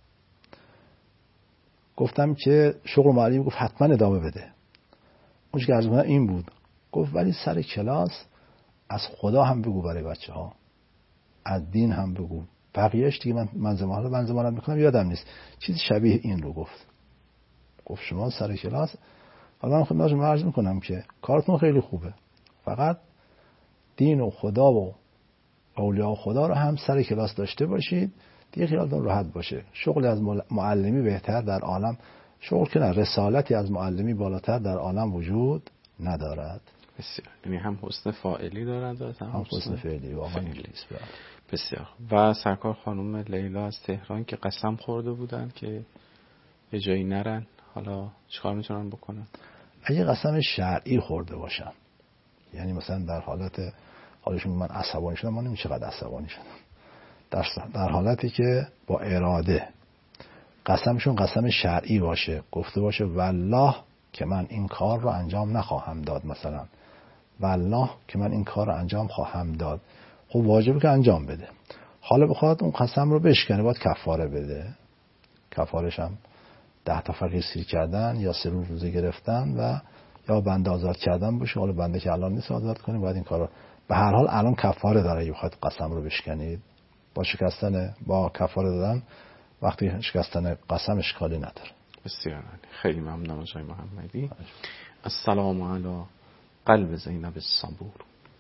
گفتم که شغل معلم، گفت حتما ادامه بده. اونش که عرض کنم این بود. گفت ولی سر کلاس از خدا هم بگو برای بچه ها، از دین هم بگو. بقیهش دیگه من زمانت میکنم یادم نیست. چیزی شبیه این رو گفت شما سر کلاس، حالا من خدمتتون عرض میکنم که کارتون خیلی خوبه، فقط دین و خدا و اولیاء خدا رو هم سر کلاس داشته باشید، دیگه خیالتون راحت باشه. شغل از معلمی بهتر در عالم، شغل که نه، رسالتی از معلمی بالاتر در عالم وجود ندارد. بسیار. یعنی هم حسن فاعلی دارند هم حسن فعلی. واقعا انگلیس. بسیار. و سرکار خانم لیلا از تهران که قسم خورده بودن که یه جایی نرن، حالا چیکار میتونن بکنن؟ اگه قسم شرعی خورده باشن، یعنی مثلا در حالت حالشون من عصبانی شدم، من نمیدونم چقدر عصبانی شدم، در حالتی که با اراده قسمشون قسم شرعی باشه، گفته باشه والله که من این کار رو انجام نخواهم داد، مثلا والله که من این کار رو انجام خواهم داد، خب واجبه که انجام بده. حالا بخواد اون قسم رو بشکنه، باید کفاره بده. کفارش هم 10 تا فقیر سیر کردن یا 3 روزه گرفتن و یا بنده آزاد کردن باشه. حالا بنده که الان نیست آزاد کنید، باید این کار رو به هر حال الان کفاره داره. اگه بخواید قسم رو بشکنید با کفاره دادن، وقتی شکستن قسم اشکالی نداره. بسیار خیلی ممنونم آقای محمدی. السلام علی قلب زینب الصبور.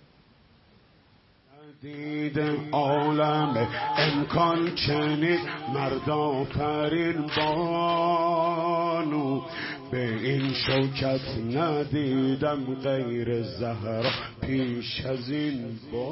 دید عالم امکان چنین مردآفرین بانو، به این شوکت ندیدم غیر زهرا پیش از این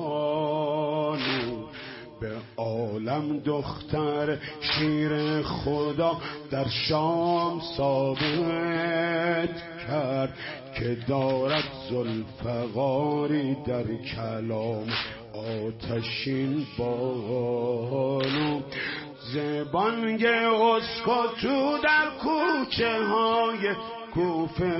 بانو. به عالم دختر شیر خدا در شام ثابت کرد که دارد ذوالفقاری در کلام آتشین بانو. زبانگ اسکوتو در کوچه های کوفه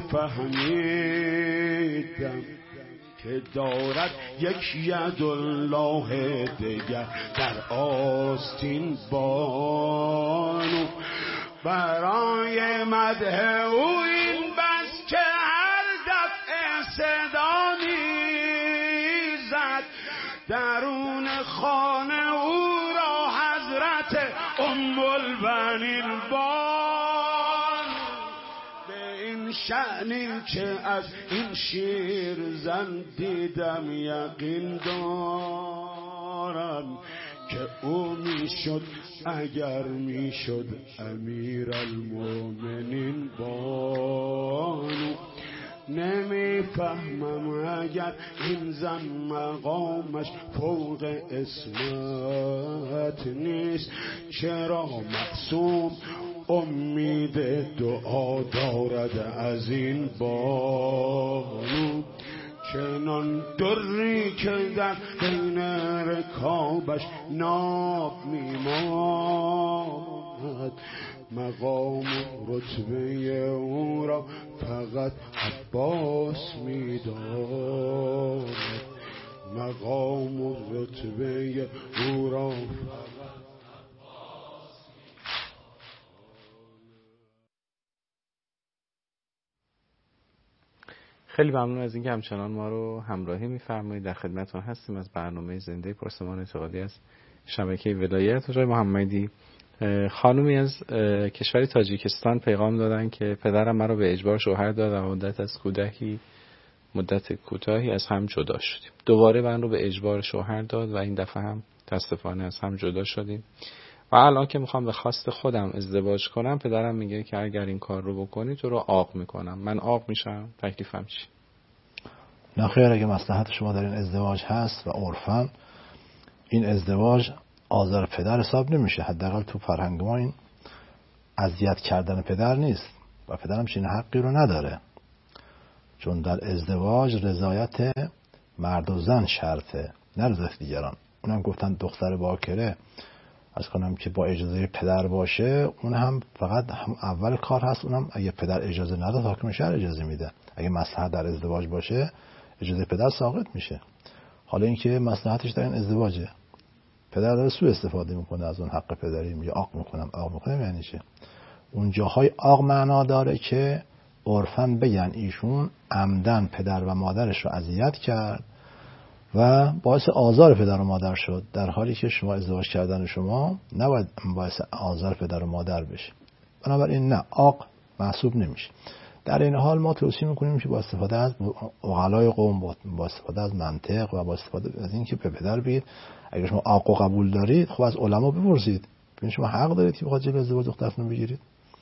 فهمیدم که دارد یک ید الله دیگر در آستین بانو. برای مدح او این بس که هر دفعه صدا میزد، درون خانه او را حضرت ام البنین بانو. به این شأنی که از این شیر زن دیدم یقین دارم که او میشد اگر میشد امیر المؤمنین بانو. نمیفهمم اگر این زن مقامش فوق اسمت نیست، چرا معصوم امید دعا دارد از این بانو. چنان دری که در بین رکابش ناب میماند، مقام رتبه او را فقط عباس میداند. مقام رتبه او را خیلی ممنون از اینکه همچنان ما رو همراهی می‌فرمایید. در خدمتتون هستیم از برنامه زنده پرسمان اعتقادی از شبکه ولایت. آقای محمدی، خانومی از کشور تاجیکستان پیغام دادن که پدرم مرا به اجبار شوهر داد و مدت کوتاهی از هم جدا شدیم. دوباره من رو به اجبار شوهر داد و این دفعه هم متاسفانه از هم جدا شدیم و الان که میخوام به خواست خودم ازدواج کنم، پدرم میگه که اگر این کار رو بکنی تو رو عاق میکنم. من عاق میشم؟ تکلیفم چی؟ نه خیر، اگه مصلحت شما در این ازدواج هست و عرفاً این ازدواج آزار پدر حساب نمیشه، حداقل تو فرهنگ ما این اذیت کردن پدر نیست و پدرم چنین حقی رو نداره، چون در ازدواج رضایت مرد و زن شرطه، نه رضایت دیگران. اونم گفتن دختر باکره از کنم که با اجازه پدر باشه، اون هم فقط هم اول کار هست، اونم اگه پدر اجازه نداد حاکم شهر اجازه میده. اگه مصلحت در ازدواج باشه اجازه پدر ساقط میشه. حالا اینکه مصلحتش در این ازدواجه، پدر داره سوء استفاده میکنه از اون حق پدری، میگه آق میکنم یعنی چه؟ اون جاهای آق معنا داره که عرفاً بگن ایشون عمدن پدر و مادرش رو اذیت کرد و باعث آزار پدر و مادر شد، در حالی که شما ازدواج کردن شما نباید باعث آزار پدر و مادر بشه. بنابراین نه، آق محسوب نمیشه. در این حال ما توصیه میکنیم که با استفاده از عقلای قوم، با استفاده از منطق و با استفاده از این که به پدر بگید اگر شما آق قبول دارید، خب از علما بپرسید، ببینید شما حق دارید که بخواید جلوی ازدواج دخترتون بگیرید.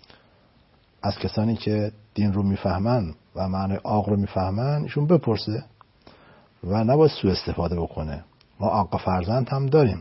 از کسانی که دین رو میفهمن و معنی آق رو میفهمن ایشون بپرسه و نباید سوء استفاده بکنه. ما آق فرزند هم داریم،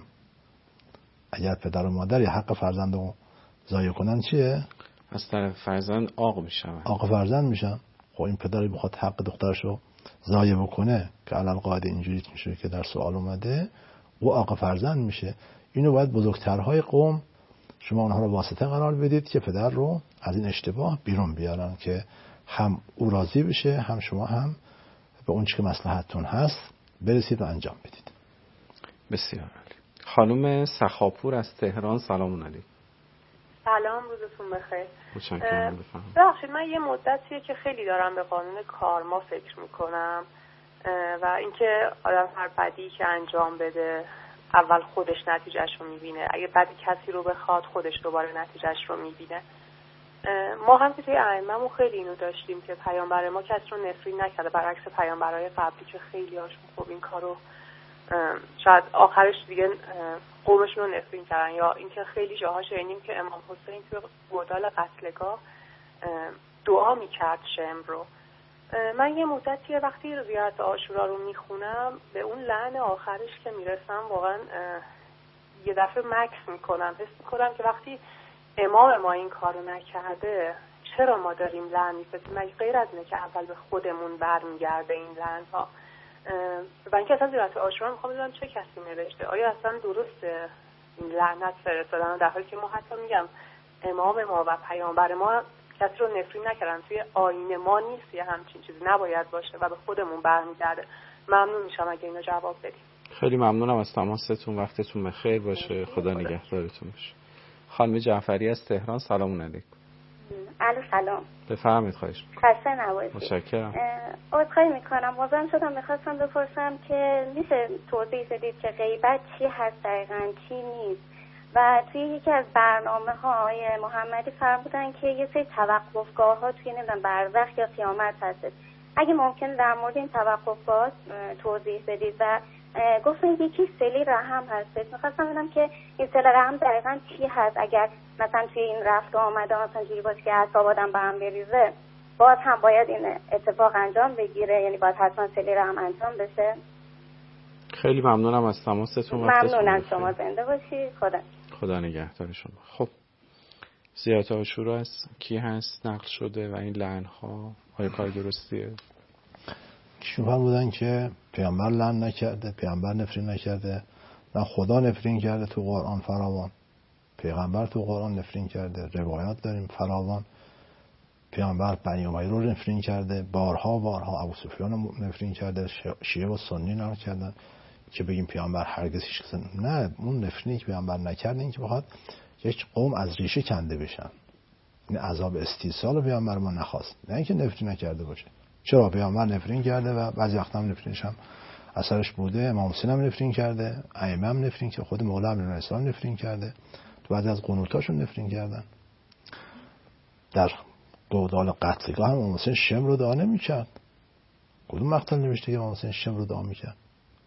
اگر پدر و مادر یا حق فرزند رو ضایع کنن چیه؟ از طرف فرزند آق میشن، آق فرزند میشن. خب این پدری بخواد حق دخترش رو ضایع بکنه که علل قاعده اینجوری میشه که در سوال اومده، او آق فرزند میشه. اینو باید بزرگترهای قوم شما اونها رو واسطه قرار بدید که پدر رو از این اشتباه بیرون بیارن، که هم او راضی بشه، هم شما هم به اون چی که مصلحتتون هست برسید و انجام بدید. بسیار عالی. خانم سخاپور از تهران، سلام علیکم. سلام، روزتون بخیر. متشکرم. بفرمایید. ببخشید من یه مدتیه که خیلی دارم به قانون کارما فکر میکنم و اینکه آدم هر بدی که انجام بده اول خودش نتیجهش رو میبینه، اگه بد کسی رو بخواد خودش دوباره نتیجهش رو میبینه. ما هم که توی ائمه‌مون خیلی اینو داشتیم که پیامبر ما کسی رو نفرین نکرده، برعکس پیامبرای قبلی که خیلی هاشون خب این کارو شاید آخرش دیگه قومشون رو نفرین کردن. یا اینکه خیلی جاها شنیدیم که امام حسین توی گودال قتلگاه دعا میکرد شمر رو. من یه مدتی وقتی زیارت عاشورا رو میخونم به اون لعن آخرش که میرسم واقعا یه دفعه مکس میکنم، حس میکنم که وقتی امام ما این کارو نکرده چرا ما داریم لعن میفرستیم؟ مگه غیر از اینه که اول به خودمون برمیگرده این لعن ها؟ و اینکه اصلا زیارت عاشورا میخوام بدونم چه کسی نوشته، آیا اصلا درسته این لعنت فرستادن، در حالی که ما حتی میگم امام ما و پیامبر ما کسی رو نفرین نکردن، توی آیین ما نیست یه همچین چیزی نباید باشه و به خودمون برمیگرده. ممنون میشم اگه اینو جواب بدید. خیلی ممنونم از تماستون، وقتتون بخیر باشه، خدا نگهدارتون باشه. خانم جعفری از تهران، سلام علیکم. الو سلام. بفرمایید. خواهش می‌کنم. خسته نباشید. متشکرم. عذرخواهی میکنم، مزاحم شدم، میخواستم بپرسم که میشه توضیح بدید که غیبت چی هست دقیقاً، چی نیست؟ و توی یکی از برنامه‌ها آقای محمدی فرمودن که یه سری توقفگاه‌ها توی نمیدونم برزخ یا قیامت هست. اگه ممکن در مورد این توقفگاه‌ها توضیح بدید. و گفتن یکی صله رحم هست، میخواستم بدونم که این صله رحم دقیقاً چی هست؟ اگر مثلا توی این رفت و آمده مثلا جوری باشه که اعصاب آدم به هم بریزه، باز هم باید این اتفاق انجام بگیره، یعنی باید حتما صله رحم انجام بشه؟ خیلی ممنونم از تماستون. ممنونم، شما زنده باشی. خدا نگهدار شما. خب زیارت عاشورا از کی هست نقل شده و این لعن ها آیا کار درستیه؟ شما بودن که پیامبر لعن نکرده، پیامبر نفرین نکرده، نه خدا نفرین کرده تو قرآن فراوان، پیغمبر تو قرآن نفرین کرده، روایات داریم فراوان. پیامبر بنی امیه رو نفرین کرده، بارها ابو سفیان نفرین کرده، شیعه و سنی نقل کردن که بگیم پیامبر هرگز هیچ کس نه، اون نفرینی که پیامبر نکرده این که بخواد یک قوم از ریشه کنده بشن. این عذاب استیصال پیامبر ما نخواست، نه اینکه نفرین نکرده باشه. چرا پیامبر نفرین کرده و بعضی وقتا هم نفرینش هم اثرش بوده. امام حسین هم نفرین کرده، ائمه هم نفرین کرده، خود مولا امیرالمومنین نفرین کرده، تو بعضی از قنوتاشون نفرین کردن. در گودال قتلگاه هم امام حسین شمر رو دعا نمی‌کرد. کدوم مقتل نوشته که امام حسین شمر رو دعا می‌کرد؟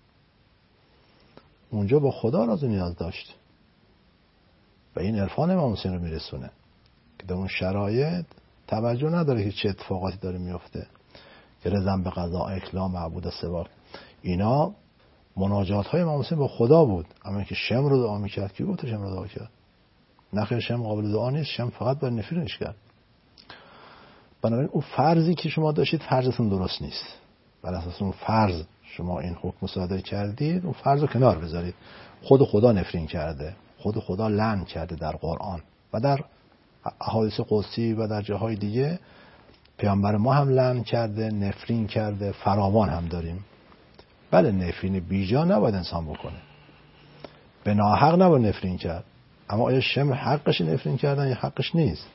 اونجا با خدا راز و نیاز داشت و این عرفان امام حسین رو میرسونه که در اون شرایط توجه نداره که چه اتفاقاتی داره میفته، که رضا به قضائک لا معبود سواک. اینا مناجات های امام حسین با خدا بود. اما که شم رو دعا میکرد، کی گفت شم رو دعا کرد؟ نخیر، شم قابل دعا نیست، شم فقط باید نفرینش کرد. بنابراین اون فرضی که شما داشتید فرضتون درست نیست. بر اساس اون فرض شما این حکم صادر کردید، اون فرض رو کنار بذارید. خود خدا نفرین کرده، خود خدا لعن کرده در قرآن و در احادیث قدسی و در جاهای دیگه. پیامبر ما هم لعن کرده، نفرین کرده، فراوان هم داریم. بله نفرین بیجا نباید انسان بکنه، به ناحق نباید نفرین کرد. اما آیا شمر حقش نفرین کردن یا حقش نیست؟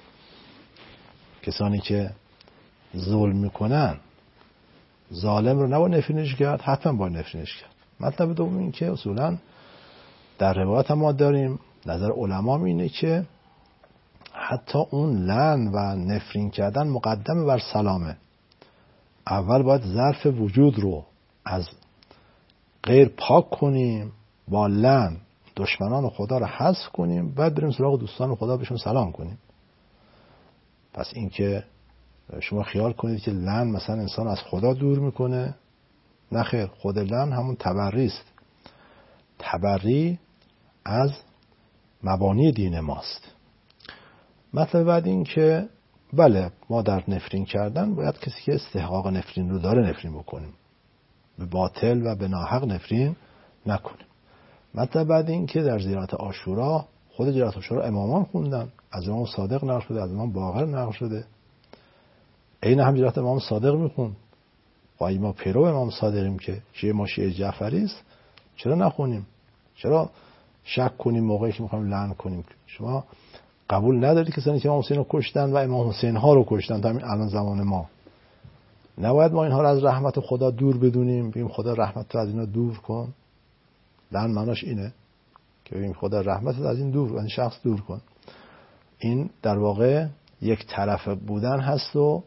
کسانی که ظلم میکنن، ظالم رو نباید نفرینش کرد، حتما باید نفرینش کرد. مطلب دوم این که اصولا در روایت ما داریم، نظر علما اینه که حتی اون لعن و نفرین کردن مقدم بر سلامه. اول باید ظرف وجود رو از غیر پاک کنیم، با لعن دشمنان خدا رو حذف کنیم، بعد بریم سراغ دوستان خدا بهشون سلام کنیم. پس این که شما خیال کنید که لعن مثلا انسان از خدا دور میکنه، نه خیر، خود لعن همون تبری است. تبری از مبانی دین ماست. مطلب بعد این که بله ما در نفرین کردن باید کسی که استحقاق نفرین رو داره نفرین بکنیم، به باطل و به ناحق نفرین نکنیم. مطلب بعد این که در زیارت عاشورا، خود زیارت عاشورا امامان خوندن، از امام صادق نقل شده، از امام باقر نقل شده. این هم زیارت امام صادق میخوند. و اگه ما پیرو امام صادقیم که شیعه ما شیعه جعفری است، چرا نخونیم؟ چرا شک کنیم موقعی که میخوایم لعن کنیم؟ شما قبول ندارید کسانی که امام حسین رو کشتن و امام حسین ها رو کشتن تا همین الان زمان ما؟ نباید ما اینها رو از رحمت خدا دور بدونیم، بگیم خدا رحمت رو از اینا دور کن؟ لعن معناش اینه که بگیم خدا رحمت رو از این دور، از این شخص دور کن. این در واقع یک طرف بودن هست و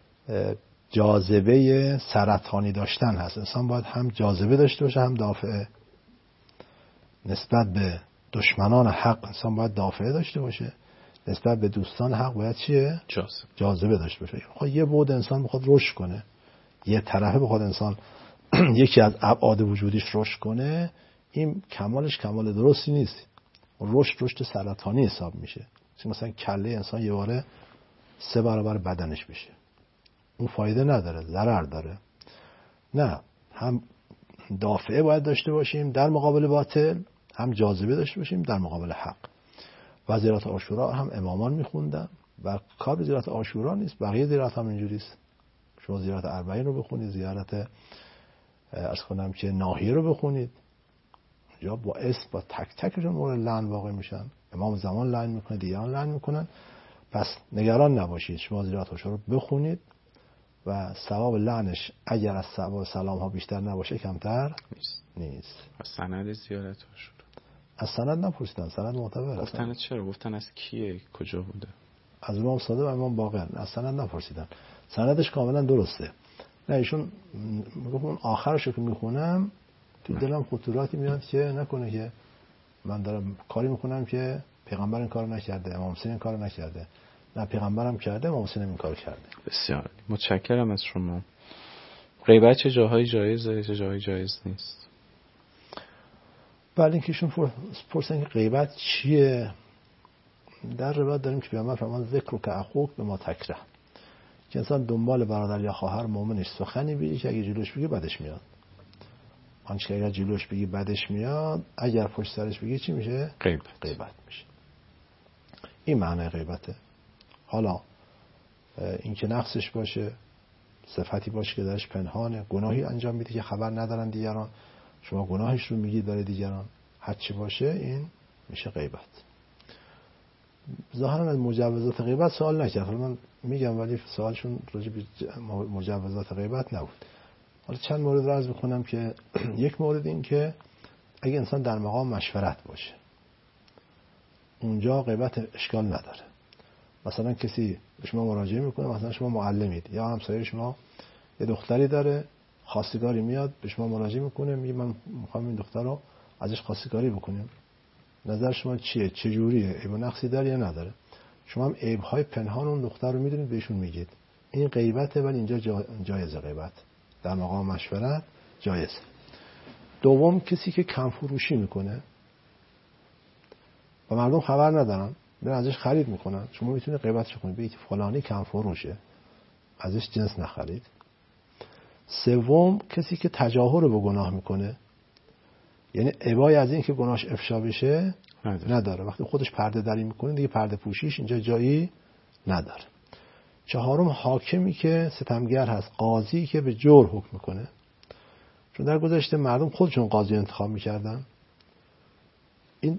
جاذبه سرطانی داشتن هست. انسان باید هم جاذبه داشته باشه هم دافعه. نسبت به دشمنان حق انسان باید دافعه داشته باشه، نسبت به دوستان حق باید چیه؟ جاذبه داشته باشه. خب یه بود انسان بخواد رشد کنه، یه طرفه بخواد انسان یکی از ابعاد وجودیش رشد کنه، این کمالش کمال درستی نیست. رشد سرطانی حساب میشه. مثلا کله انسان یه باره 3 برابر بدنش بشه، اون فایده نداره، ضرر داره. نه، هم دافعه باید داشته باشیم در مقابل باطل، هم جاذبه داشته باشیم در مقابل حق. و زیارت عاشورا هم امامان میخوندن و کار زیارت عاشورا نیست، بقیه زیارت هم اینجوریست. شما زیارت اربعین رو بخونید، زیارت عرض کنم که ناحیه رو بخونید، یا با اسم با تک تکشون مورد لعن واقع میشن. امام زمان لعن میکنه، دیگران لعن میکنن. پس نگران نباشید، شما زیارت عاشورا رو بخونید و ثواب لعنش اگر از ثواب سلام ها بیشتر نباشه کمتر نیست. از سند زیارت عاشورا از سند نپرسیدن، سند معتبر. گفتن چرا؟ گفتن از کیه، کجا بوده؟ از امام صادق و امام باقر. از سند نپرسیدن، سندش کاملا درسته. نه ایشون میگفتن آخرشو که میخونم تو دلم خطوراتی میاد که نکنه که من دارم کاری میکنم که پیغمبر این کارو نکرده، امام حسین این کارو نکرده. نه، پیغمبرم کرده، امام حسین این کارو کرده. بسیار متشکرم از شما. غیبت چه جاهایی جایزه، چه جاهایی جایز نیست؟ بله، اینکه ایشون پرسن که غیبت چیه. در روایت داریم که پیامبر فرمان ذکر که اخوک به ما تکره، که انسان دنبال برادر یا خواهر مؤمنش سخنی بگه که اگه جلوش بگی بدش میاد. آنچه که اگر جلوش بگی بدش میاد، اگر پشت سرش بگی چی میشه؟ غیبت میشه. این معنی غیبته. حالا این که نقصش باشه، صفتی باشه که درش پنهانه، گناهی انجام میده که خبر ندارن دیگران، شما گناهش رو میگید برای دیگران، هر چی باشه این میشه غیبت. ظاهرا از مجوزات غیبت سوال نکرد، من میگم ولی سوالشون راجع به مجوزات غیبت نبود. حالا چند مورد رو عرض میکنم که یک مورد این که اگه انسان در مقام مشورت باشه، اونجا غیبت اشکال نداره. مثلا کسی به شما مراجعه میکنه، مثلا شما معلمید یا همسایه شما یه دختری داره، خواستگاری میاد به شما مراجعه میکنه، میگه من میخوام این دختر رو ازش خواستگاری بکنیم، نظر شما چیه؟ چه جوریه؟ عیب و نقصی داره یا نداره؟ شما هم عیب‌های پنهان اون دختر رو میدونید، بهشون میگید. این غیبته، ولی اینجا جایز غیبت در مقام مشورت جایز. دوم کسی که کم فروشی میکنه و مردم خبر ندارن برن ازش خرید میکنن، شما میتونید غیبتش کنید، بگید فلانی کم فروشه، ازش جنس نخرید. سوم کسی که تجاهر به گناه میکنه، یعنی ابای از این که گناهش افشا بشه نداره. وقتی خودش پرده دری میکنه دیگه پرده پوشیش اینجا جایی نداره. چهارم حاکمی که ستمگر هست، قاضی که به جور حکم میکنه، چون در گذشته مردم خودشون قاضی انتخاب میکردن. این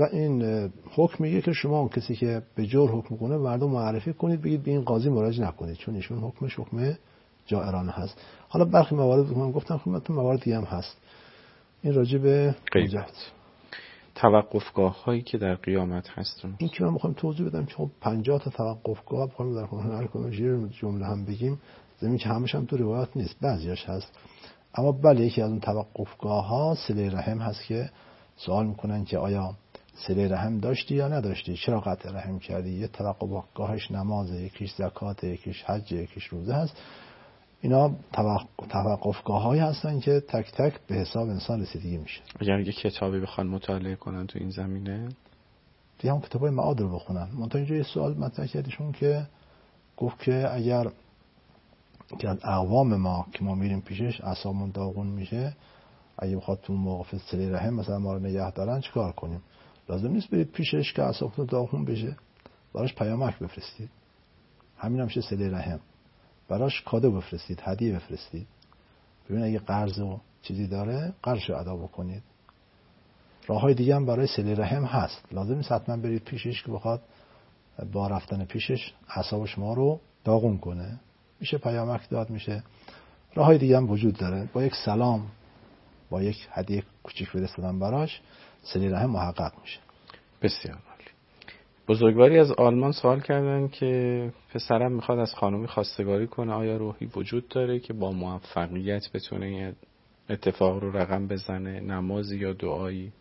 حکم میگه که شما اون کسی که به جور حکم میکنه مردم معرفی کنید، بگید به این قاضی مراجعه نکنید چون ایشون حکمش حکم جائرانه هست. حالا برخی موارد من گفتم خدمتتون، موارد دیگه هم هست. این راجع به غیبت. توقفگاه هایی که در قیامت هستن، این که من میخوام توضیح بدم که خب 50 تا توقفگاه بخوام در هر کدوم جمله هم بگیم، زمین که همش هم تو روایت نیست، بعضیاش هست. اما بله یکی از اون توقفگاه ها صله رحم هست که سوال میکنن که آیا صله رحم داشتی یا نداشتی، چرا قطع رحم کردی. یه توقفگاهش نمازه، یکیش زکات، یکیش حج، یکیش روزه هست. اینا توقفگاه هایی هستن که تک تک به حساب انسان رسیدگی میشه. اگر یه کتابی بخوان مطالعه کنن تو این زمینه، دیگه هم کتابای معاد رو بخونن. منتها اینجا یه سوال مطرح کردیشون که گفت که اگر که از اقوام ما که ما میریم پیشش اعصابمون داغون میشه، اگه بخواد تو موقف صله رحم مثلا ما رو نگه دارن چیکار کنیم؟ لازم نیست برید پیشش که اعصابتون داغون بشه، براش پیامک بفرستید، همین میشه صله رحم. براش کادو بفرستید، هدیه بفرستید. ببین اگه قرض و چیزی داره قرضشو ادا بکنید. راههای دیگه هم برای صله رحم هست، لازم نیست حتما برید پیشش که بخواد با رفتن پیشش اعصاب شما رو داغون کنه. میشه پیامک داد، میشه راههای دیگه هم وجود داره. با یک سلام، با یک هدیه کوچیک فرستادن براش صله رحم محقق میشه. بسیار عالی. بزرگواری از آلمان سوال کردن که پسرم میخواد از خانومی خواستگاری کنه، آیا روحی وجود داره که با موفقیت بتونه اتفاق رو رقم بزنه، نمازی یا دعایی؟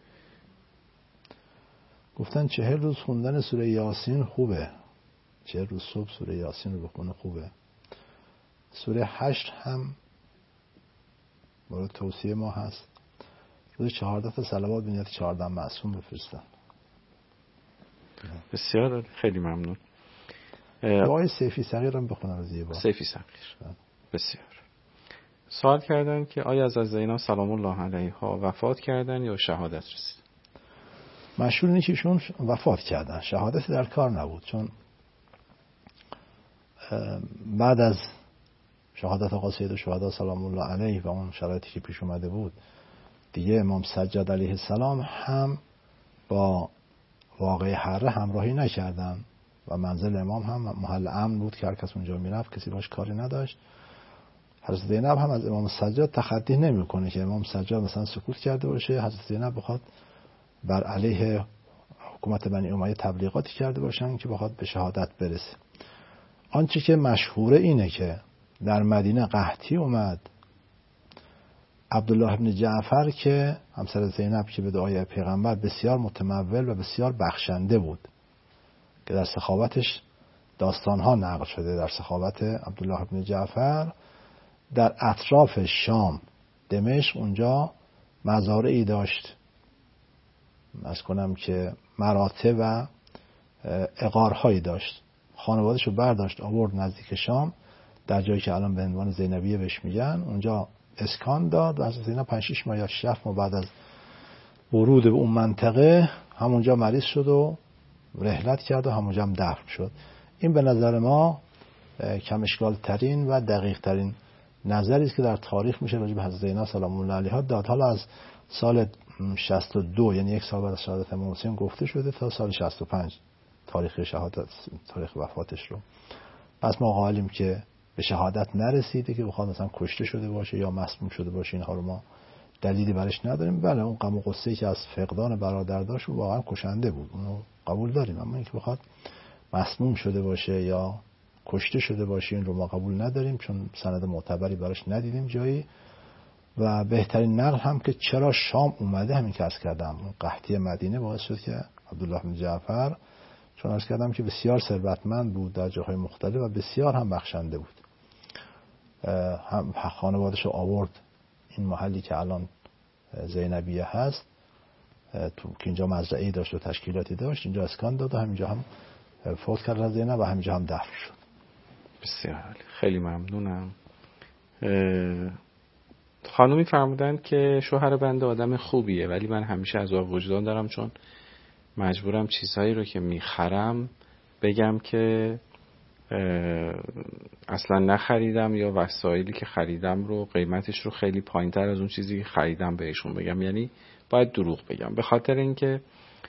گفتن 40 روز خوندن سوره یاسین خوبه، 40 روز صبح سوره یاسین رو بخونه خوبه. سوره 8 هم مورد توصیه ما هست. روز 14 تا صلوات به نیت 14 معصوم بفرستن. بسیار خیلی ممنون. دعای سیفی صغیر هم بخونن زیبا. سیفی صغیر. بسیار. سوال کردن که آیا از زینب سلام الله علیها وفات کردن یا شهادت رسید؟ مشهور اینه که ایشون وفات کردن، شهادت در کار نبود، چون بعد از شهادت آقا سید الشهدا سلام الله علیه و اون شرایطی که پیش اومده بود دیگه، امام سجاد علیه السلام هم با واقعه حره همراهی نکردن و منزل امام هم محل امن بود که هر کس اونجا میرفت کسی باش کاری نداشت. حضرت زینب هم از امام سجاد تخطی نمیکنه که امام سجاد مثلا سکوت کرده باشه، حضرت زینب بخواد بر علیه حکومت بنی امیه تبلیغاتی کرده باشن که بخواد به شهادت برسه. آنچه که مشهوره اینه که در مدینه قحطی اومد، عبدالله ابن جعفر که همسر زینب که به دعای پیغمبر بسیار متمول و بسیار بخشنده بود که در سخاوتش داستانها نقل شده، در سخاوت عبدالله ابن جعفر در اطراف شام دمشق اونجا مزارعی داشت، از کنم که مراتع و اغارهایی داشت، خانواده‌اش رو برداشت آورد نزدیک شام در جایی که الان به عنوان زینبیه بهش میگن، اونجا اسکان داد و از زینب 5-6 ماه یا 6 ماه بعد از ورود به اون منطقه همونجا مریض شد و رحلت کرد و همونجا هم دفن شد. این به نظر ما کم اشکال ترین و دقیق ترین نظری است که در تاریخ میشه راجع به حضرت زینب سلام الله علیها داد. حالا از سال 62 یعنی یک سال بعد از شهادت امام حسین گفته شده تا سال 65 تاریخ شهادت، تاریخ وفاتش رو. پس ما قائلیم که به شهادت نرسیده که بخواد مثلا کشته شده باشه یا مسموم شده باشه، اینها رو ما دلیلی برش نداریم. بله اون غم و غصه‌ای که از فقدان برادر داشت واقعا کشنده بود، اونو قبول داریم، اما اینکه بخواد مسموم شده باشه یا کشته شده باشه این رو ما قبول نداریم، چون سند معتبری براش ندیدیم جایی. و بهترین نقل هم که چرا شام اومده همین که عرض کردم، اون قحطی مدینه باعث شد که عبدالله بن جعفر چون عرض کردم که بسیار ثروتمند بود در جاهای مختلف و بسیار هم بخشنده بود. هم خانواده‌اش رو آورد این محلی که الان زینبیه هست، تو که اینجا مزرعه‌ای داشت و تشکیلاتی داشت، اینجا اسکان داد و همینجا هم فوت کرد زینب و همینجا هم دفن شد. بسیار خیلی ممنونم. خانومی فرمودن که شوهر بنده آدم خوبیه ولی من همیشه عذاب وجدان دارم چون مجبورم چیزهایی رو که میخرم بگم که اصلا نخریدم یا وسایلی که خریدم رو قیمتش رو خیلی پایین تر از اون چیزی که خریدم بهشون بگم. یعنی باید دروغ بگم به خاطر اینکه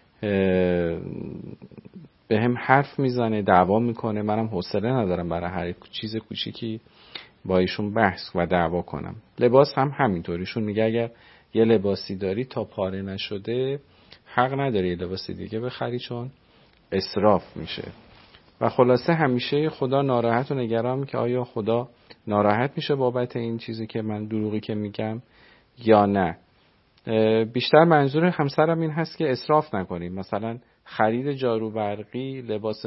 به هم حرف میزنه، دعوا میکنه، منم حوصله ندارم برای هر چیز کوچیکی با ایشون بحث و دعوا کنم. لباس هم همینطوریشون میگه اگر یه لباسی داری تا پاره نشده حق نداری یه لباسی دیگه بخری چون اسراف میشه. و خلاصه همیشه خدا ناراحت و نگران که آیا خدا ناراحت میشه بابت این چیزی که من دروغی که میگم یا نه. بیشتر منظور همسرم این هست که اسراف نکنیم، مثلا خرید جارو برقی، لباس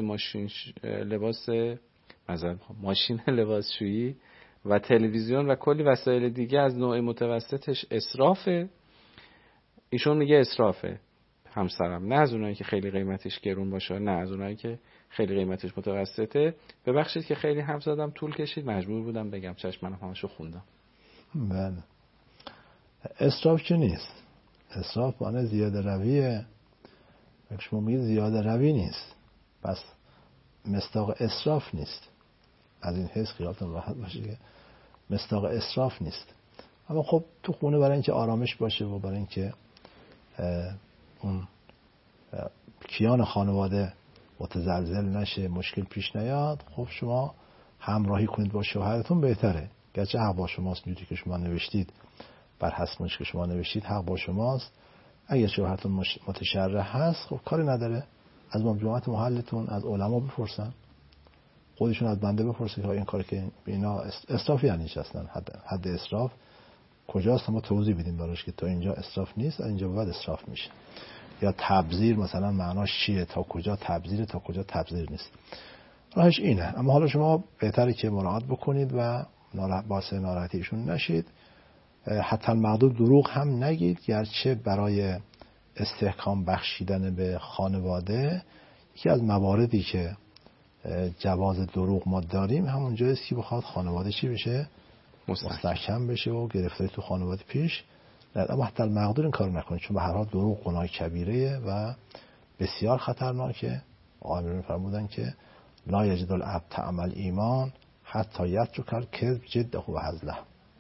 ماشین لباسشویی و تلویزیون و کلی وسایل دیگه از نوع متوسطش اسرافه. ایشون میگه اسرافه همسرم، نه از اونایی که خیلی قیمتش گرون باشه، نه از اونایی که خیلی قیمتش متوسطه. ببخشید که خیلی حرف زدم، طول کشید، مجبور بودم بگم. چشم، من همشو خوندم. بله، اسراف چه نیست. اسراف معنی زیاده رویه. شما میگید زیاده روی نیست، پس مصداق اسراف نیست. از این حیث خیالتون راحت باشه که مصداق اسراف نیست. اما خب تو خونه برای اینکه آرامش باشه و برای اینکه اون کیان خانواده متزلزل نشه، مشکل پیش نیاد، خب شما همراهی کنید با شوهرتون بهتره. گرچه حق با شماست، میدونید که شما نوشتید، بر حسب که شما نوشتید حق با شماست. اگر شوهرتون متشرح هست خب کاری نداره، از مجموعات محلتون، از علما بپرسن، خودشون از بنده بپرسن که این کاری که اینا اسراف یعنی چی اصلا، حد اسراف کجاست، ما توضیح بدیم براش که تا اینجا اسراف نیست، از اینجا بعد اسراف میشه. یا تبذیر مثلا معناش چیه، تا کجا تبذیره، تا کجا تبذیر نیست. راهش اینه. اما حالا شما بهتره که مراعات بکنید و باعث ناراحتی ایشون نشید. حتی المقدور دروغ هم نگید، گرچه برای استحکام بخشیدن به خانواده یکی از مواردی که جواز دروغ ما داریم همون جاییست که بخواد خانواده چی بشه، مستحکم بشه و گرفتاری تو خانواده پیش. اما حتی المقدور این کار نکنید، چون به هر حال دروغ گناه کبیره و بسیار خطرناکه. آقایان فرمودن که لا یجد العبد طعم الایمان حتی یترک الکذب جده و هزله.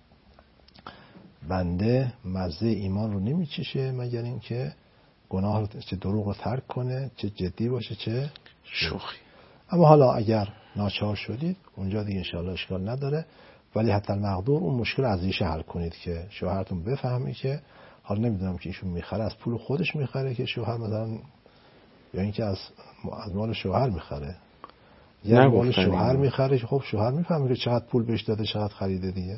بنده مزه ایمان رو نمیچشه مگر اینکه گناه رو، چه دروغ رو ترک کنه، چه جدی باشه چه شوخی. اما حالا اگر ناچار شدید اونجا دیگه انشاءالله اشکال نداره، ولی حتی المقدور اون مشکل از ریشه حل کنید که شوهرتون بفهمی که حالا نمیدونم که ایشون میخره از پول خودش میخره که شوهر مثلا، یا اینکه از مال شوهر میخره، یا مال شوهر میخره که خب شوهر میفهمه که چقدر پول بهش داده، چقدر خریده دیگه.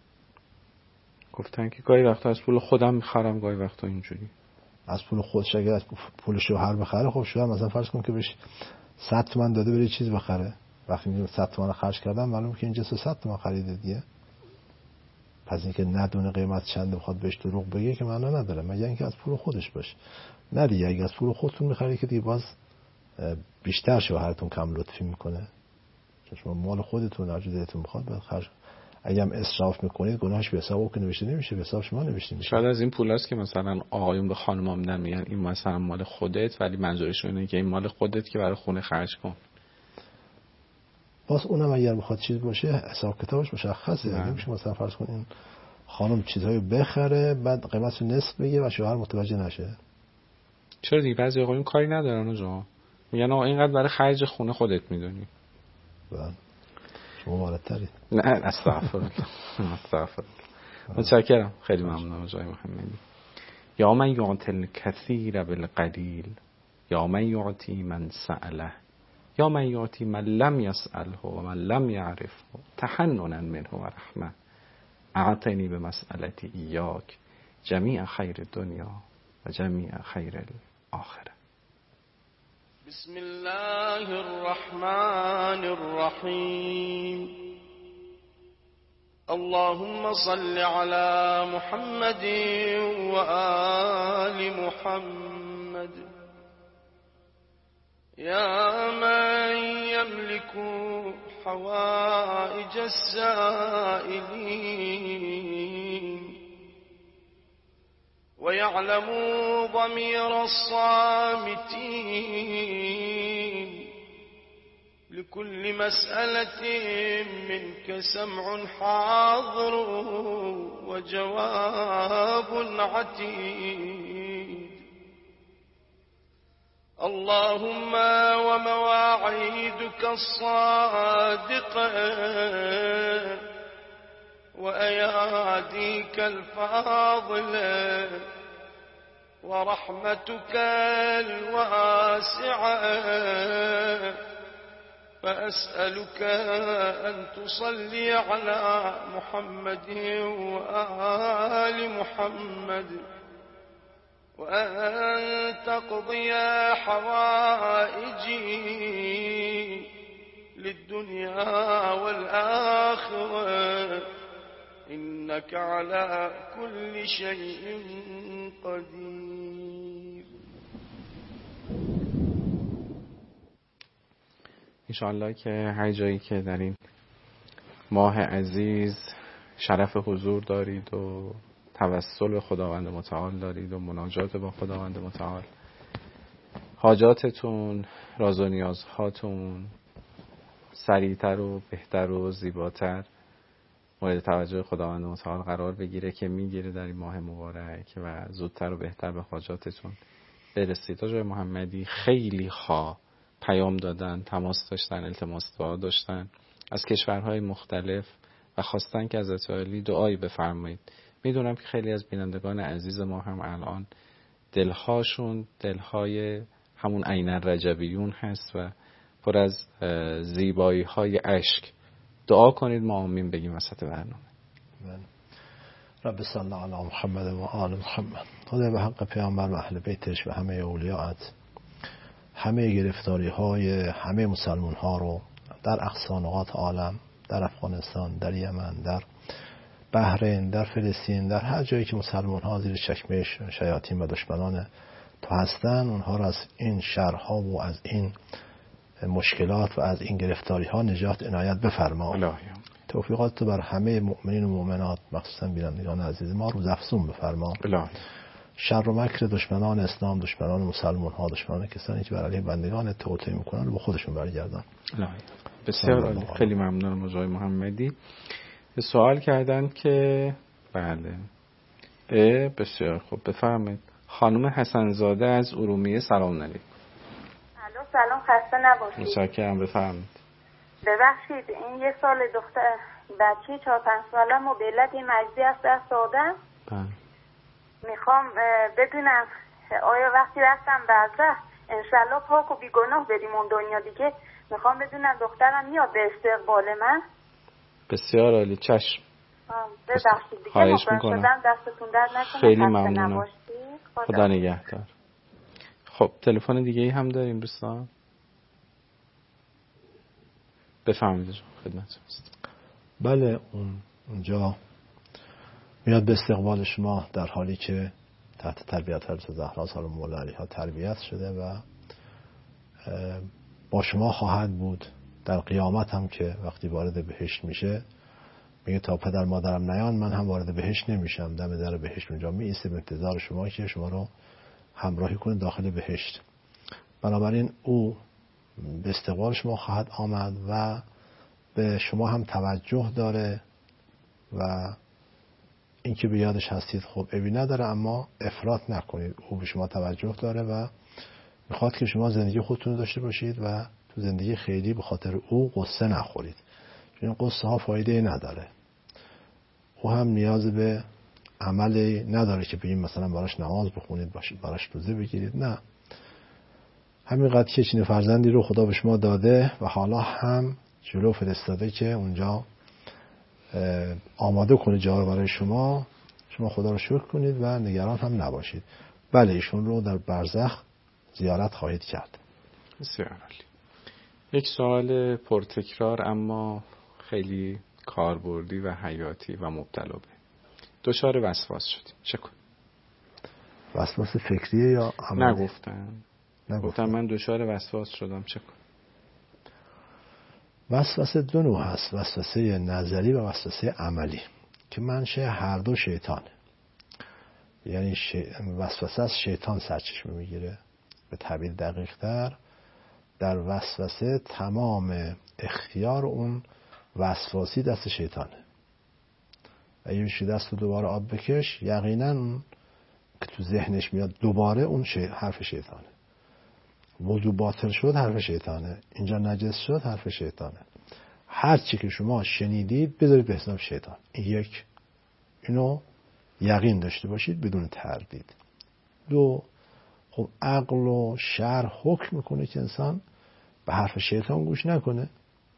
گفتن که گاهی وقتا از پول خودم میخرم، گاهی وقتا اینجوری از پول خودش. اگر از پول شوهر بخره، خب شوهر مثلا فرض کن که بهش 100 تومن داده بره چیز بخره، وقتی میگه 100 تومن خرج کردم معلومه که اینجا 100 تومن خریده دیگه. پس اینکه ندونه قیمت چنده بخواد بهش دروغ بگه که معنا نداره، مگر اینکه از پول خودش باشه. نه دیگه، اگه از پول خودتون میخری که دیگه باز بیشتر شوهرتون کم لطفی میکنه، چون شما مال خودتون هر دلتون میخواد بعد خرج. اگه هم اسراف میکنید گناهش به حساب که نوشته نمیشه، به حساب شما نوشته میشه. شاید از این پولاست که مثلا آقایون به خانم‌ها میدن، میگن این مثلا مال خودت، ولی منظورشون اینه که این مال خودت که برای خونه خرج کن. باز اونم اگر بخواد چیز باشه حساب کتابش مشخصه. نمیشه مثلا فرض کن این خانم چیزهایی بخره بعد قیمتش نصف بگه و شوهر متوجه نشه. چرا دیگه بعضی آقایون کاری ندارن اونجا، میگن آقا اینقدر برای خرج خونه خودت میدونی. بله شما والدترید. نه استغفرالله. متشکرم، خیلی ممنونم جای محمدی. یا من یعطی الکثیر بالقلیل، یا من یعطی من سأله، یا من یعطی من لم یسأله و من لم یعرفه تحننا منه و رحمه. اعطنی به مسئلتی ایاک جمیع خیر دنیا و جمیع خیر الاخره. بسم الله الرحمن الرحيم اللهم صل على محمد وآل محمد يا من يملك حوائج السائلين ويعلم ضمير الصامتين لكل مسألة منك سمع حاضر وجواب عتيد اللهم ومواعيدك الصادقة وأياديك الفاضلة ورحمتك الواسعة فأسألك أن تصلي على محمد وآل محمد وأن تقضي حوائجي للدنيا والآخرة إنك على كل شيء قدير. انشاءالله که هر جایی که در این ماه عزیز شرف حضور دارید و توسل به خداوند متعال دارید و مناجات با خداوند متعال، حاجاتتون، راز و نیازهاتون سریعتر و بهتر و زیباتر مورد توجه خداوند متعال قرار بگیره که میگیره در این ماه مبارک و زودتر و بهتر به حاجاتتون برسید. حاج محمدی خیلی پیام دادن، تماس داشتن، التماس دعا داشتن از کشورهای مختلف و خواستن که حضرت عالی دعایی بفرمایید. میدونم که خیلی از بینندگان عزیز ما هم الان دلهاشون دلهای همون عین الرجبیون هست و پر از زیبایی های اشک. دعا کنید ما آمین بگیم وسط برنامه. رب صل علی محمد و آل محمد. خدا به حق پیامبر و اهل بیتش و همه اولیاءت همه گرفتاری های همه مسلمان ها رو در اقصا نقاط عالم، در افغانستان، در یمن، در بحرین، در فلسطین، در هر جایی که مسلمان ها زیر چشمه شیاطین و دشمنان تو هستن، اونها را از این شرها و از این مشکلات و از این گرفتاری ها نجات عنایت بفرما. توفیقات تو بر همه مؤمنین و مؤمنات مخصوصا بینندگان عزیز ما روز افزون بفرما. شر و مکر دشمنان اسلام، دشمنان مسلمان ها، دشمنان کسانی که بر علیه بندگان توطئه میکنن رو به خودشون برگردان. بسیار عالی، خیلی ممنونم از آقای محمدی. سوال کردن که بله بسیار خوب بفرمایید. خانم حسنزاده از ارومیه، سلام علیکم. الو سلام، خسته نباشید. متشکرم، بفرمایید. ببخشید این یه سال دختر بچه 4-5 سالم و به علت این مجزی از دست دادم. میخوام بدونم آیا وقتی رفتم برزخ انشالله پاک و بیگناه بریم اون دنیا دیگه، میخوام بدونم دخترم میاد به استقبال من. بسیار عالی، چشم. ببخشید دیگه خواهش میکنم دستتون درد نکنه. خیلی ممنونم، خدا نگهدار. خب تلفن دیگه ای هم داریم دوستان؟ بفرمایید خدمت است. بله اونجا میاد به استقبال شما در حالی که تحت تربیت حضرت زهرا سلام الله علیها تربیت شده و با شما خواهد بود. در قیامت هم که وقتی وارد بهشت میشه میگه تا پدر مادرم نیان من هم وارد بهشت نمیشم. دم در بهشت اونجا می ایسته به انتظار شما که شما رو همراهی کنه داخل بهشت. بنابراین او به استقبال شما خواهد آمد و به شما هم توجه داره و اینکه به یادش هستید خب عیبی نداره، اما افراط نکنید. او به شما توجه داره و میخواد که شما زندگی خودتون داشته باشید و تو زندگی خیلی به خاطر او قصه نخورید، چون قصه ها فایده نداره. او هم نیاز به عملی نداره که بگیم مثلا براش نماز بخونید، براش روزه بگیرید. نه، همینقدر که چنین فرزندی رو خدا به شما داده و حالا هم جلو فرستاده که اونجا آماده کنه جا رو برای شما خدا رو شکر کنید و نگران هم نباشید. بله ایشون رو در برزخ زیارت خواهید کرد. بسیار عالی. یک سوال پرتکرار اما خیلی کاربردی و حیاتی و مبتلابه. دچار وسواس شدیم چه کن؟ وسواس فکریه یا عملی؟ نگفتم من دچار وسواس شدم چه کن؟ وسوسه دو نوع هست، وسوسه نظری و وسوسه عملی که منشأ هر دو شیطانه. یعنی وسوسه از شیطان سرچشمه میگیره. به تعبیر دقیق تر در وسوسه تمام اختیار اون وسواسی دست شیطانه. اگه بشی دست رو دوباره آب بکش، یقینا اون که تو ذهنش میاد دوباره اون حرف شیطانه. وضو باطل شد حرف شیطانه، اینجا نجس شد حرف شیطانه. هر چی که شما شنیدید بذارید به حساب شیطان. یک، اینو یقین داشته باشید بدون تردید. دو، خب عقل و شرع حکم میکنه که انسان به حرف شیطان گوش نکنه.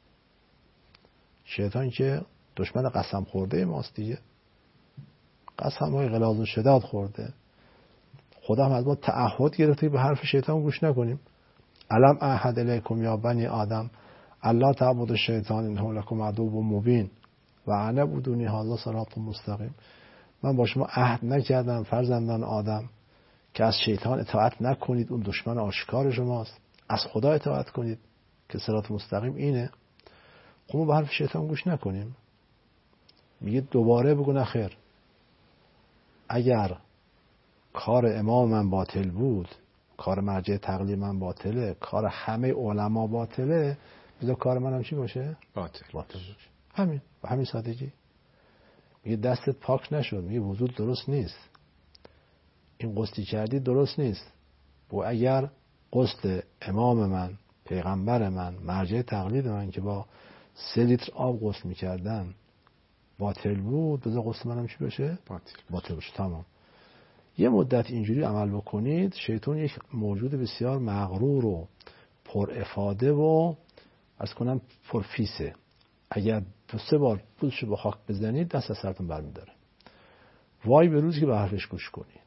شیطان که دشمن قسم خورده ماست دیگه، قسم های غلاظ و شداد خورده. خدا هم از ما تعهد گرفته که به حرف شیطان گوش نکنیم. الم اعهد الیکم یا بنی آدم الا تعبدوا الشیطان انه لکم عدو مبین و انا اعبدونی هذا صراط مستقیم. من با شما عهد نکردم فرزندان آدم که از شیطان اطاعت نکنید، اون دشمن آشکار شماست. از خدا اطاعت کنید که صراط مستقیم اینه. خب ما به حرف شیطان گوش نکنیم. میگه دوباره بگو نخیر، اگر کار امام من باطل بود، کار مرجع تقلید من باطله، کار همه علما باطله، بذار کار منم چی باشه؟ باطل باشه. همین، و همین سادگی. میگه دستت پاک نشد، میگه وضو درست نیست، این غسلی کردی درست نیست. و اگر غسل امام من، پیغمبر من، مرجع تقلید من که با 3 لیتر آب غسل میکردن باطل بود، بذار غسل منم چی بشه؟ باطل بشه. تمام. یه مدت اینجوری عمل بکنید، شیطان یک موجود بسیار مغرور و پر افاده و عرض کنم پرفیسه. اگر 2-3 بار پوزشو به خاک بزنید دست از سرتون برمیداره. وای به روزی که به حرفش گوش کنید.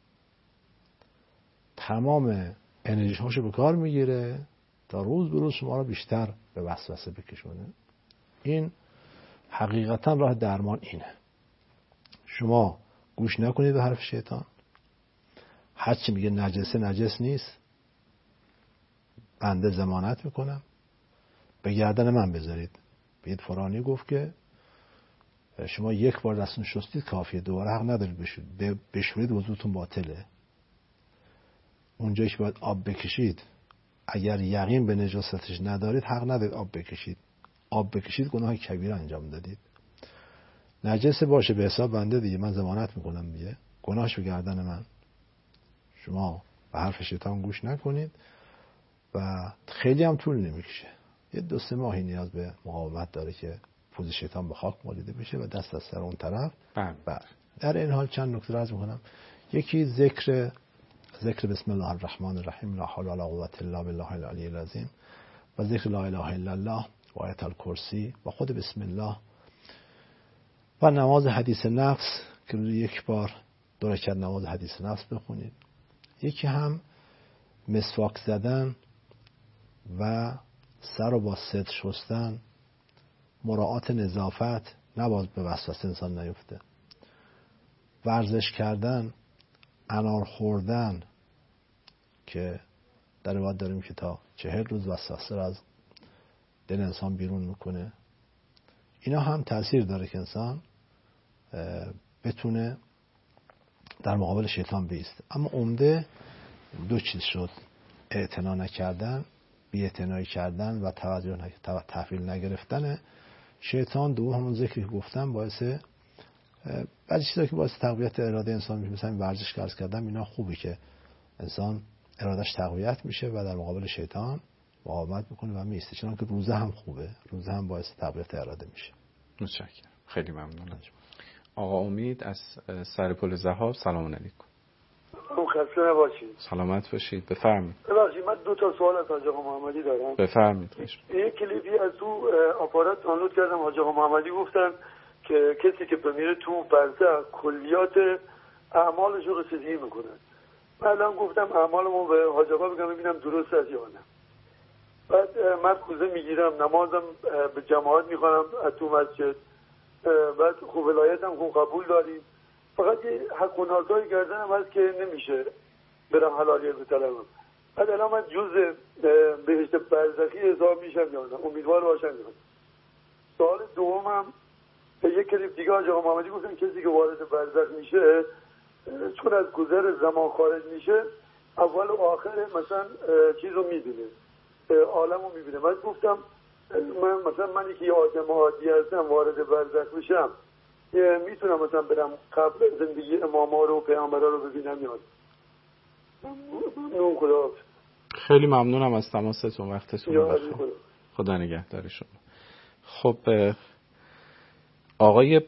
تمام انرژی‌هاشو به کار میگیره تا روز به روز شما رو بیشتر به وسوسه بکشونه. این حقیقتا راه درمان اینه. شما گوش نکنید به حرف شیطان. هر چی میگه نجسه نجس نیست، بنده ضمانت میکنم، به گردن من بذارید. بگید فلانی گفت که شما 1 بار دستون شستید کافیه، دوباره حق ندارید بشورید، وضوتون باطله. اونجایی که باید آب بکشید اگر یقین به نجاستش ندارید حق ندارید آب بکشید. آب بکشید گناه کبیره انجام دادید. نجس باشه به حساب بنده دیگه، من ضمانت میکنم دیگه، گناهش به گردن من. شما به حرف شیطان گوش نکنید و خیلی هم طول نمیکشه. یه 2-3 ماهی نیاز به مقاومت داره که پوز شیطان به خاک مالیده بشه و دست از سر اون طرف بر. در این حال چند نکته عرض میکنم. یکی ذکر بسم الله الرحمن الرحیم، لا حول ولا قوة الا بالله العلی العظیم، و ذکر لا اله الا الله و آیت الکرسی و خود بسم الله و نماز حدیث نفس که روزی 1 بار 2 رکعت نماز حدیث نفس بخونید. یکی هم مسواک زدن و سر رو با صدر شستن، مراعات نظافت، نباید به وسوسه انسان نیفته. ورزش کردن، انار خوردن که در روایت داریم که تا 40 روز وسوسه رو از دل انسان بیرون میکنه. اینا هم تاثیر داره که انسان بتونه در مقابل شیطان بیسته. اما عمده 2 چیز شد: اعتنا نکردن، بی‌اعتنایی کردن و توجه تحویل نگرفتن شیطان. دوم همون ذکری که گفتم باعث بعضی چیزا که باعث تقویت اراده انسان میشه، مثلا ورزش که عرض کردم، اینا خوبه که انسان ارادش تقویت میشه و در مقابل شیطان مقاومت میکنه و میسته. چنانکه روزه هم خوبه، روزه هم باعث تقویت اراده میشه. متشکرم، خیلی ممنونم. آقا امید از سرپل ذهاب، سلام علیکم. خسته نباشید. سلامت باشید، بفرمایید. ببخشید من 2 تا سوال از حاج آقا محمدی دارم. بفرمایید. یک کلیپی از تو آپارات دانلود کردم، حاج آقا محمدی گفتن که کسی که بمیره تو برزخ کلیات اعمالش رو رسیدگی میکنن. من الان گفتم اعمالمو به حاج آقا بگم ببینم درست است یا نه. من کوزه میگیرم، نمازم به جماعت میخوانم تو مسجد، بعد خوب ولایتم خوب قبول داریم، فقط یه حق و نازهای گردنم هست که نمیشه برم حلالیت بطلبم. بعد الان من جز بهشت برزخی حساب میشم یا نه؟ امیدوار باشم. سوال دومم یک کلیپ دیگه آقا محمدی گفتن کسی که وارد برزخ میشه چون از گذر زمان خارج میشه اول و آخر مثلا چیز رو میبینه، عالم رو میبینه. من گفتم من یکی آدم عادی هستم وارد برزخ بشم میتونم مثلا برم قبل زندگی اماما رو و پیامبرا رو ببینم یا نه؟ خیلی ممنونم از تماستون، وقتتون رو بخیر. خدا نگهدار شما. خب آقای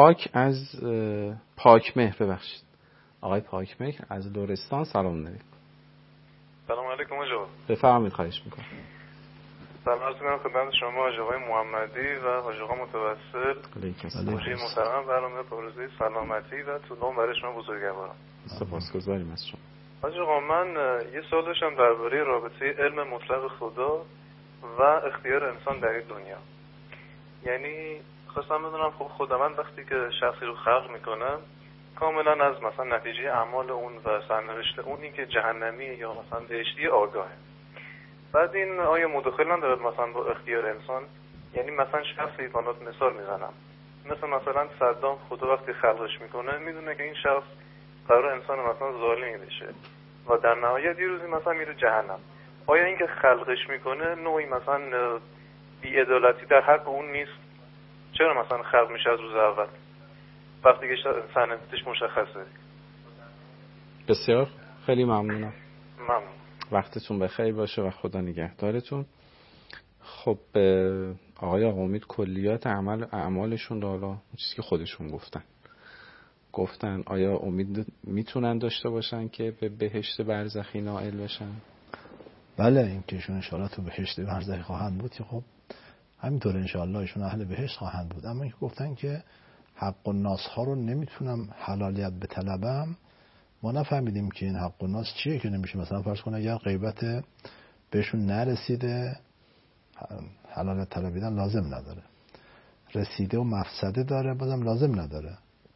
آقای پاکمهر از لرستان سلام علیکم. سلام علیکم آقا. بفرمایید. خواهش میکنم. سلام عرض می‌کنم خدمت شما آقای محمدی و آقا متوسل. خوشی محترم برنامه پروژه سلامتی و طولون برای شما بزرگواران. سپاسگزاریم از شما. آقا من یه سوال داشتم درباره رابطه علم مطلق خدا و اختیار انسان در این دنیا. یعنی خواستم بدونم خب خداوند وقتی که شخصی رو خلق میکنه کاملا از مثلا نتیجه اعمال اون و سرنوشت اون این که جهنمی یا مثلا بهشتی آگاهه. بعد این آیا مداخله ندارد مثلا با اختیار انسان؟ یعنی مثلا شخصی بنات مثال میزنم مثلا صدام خدا وقتی خلقش میکنه میدونه که این شخص قرار انسان مثلا ظالمی بشه و در نهایت یه روزی مثلا میره جهنم. آیا این که خلقش میکنه نوعی مثلا بی‌عدالتی در حق اون نیست؟ چرا مثلا خلق میشه از روز اول وقتی که سرنوشتش مشخصه؟ بسیار خیلی ممنونم. ممنون. وقتتون بخیر باشه و خدا نگهدارتون. خب آقای امید کلیات اعمالشون رو حالا چیزی که خودشون گفتن آیا امید میتونن داشته باشن که به بهشت برزخی نائل بشن؟ بله، این که ایشون انشاءالله تو بهشت برزخی خواهند بود که خب همینطور انشاءالله ایشون اهل بهشت خواهند بود. اما این که گفتن که حق الناس ها رو نمیتونم حلالیت بطلبم، ما نفهمیدیم که این حق الناس چیه که نمیشه. مثلا فرض کن اگر غیبت بهشون نرسیده حلالیت طلبیدن لازم نداره، رسیده و مفسده داره بازم لازم نداره،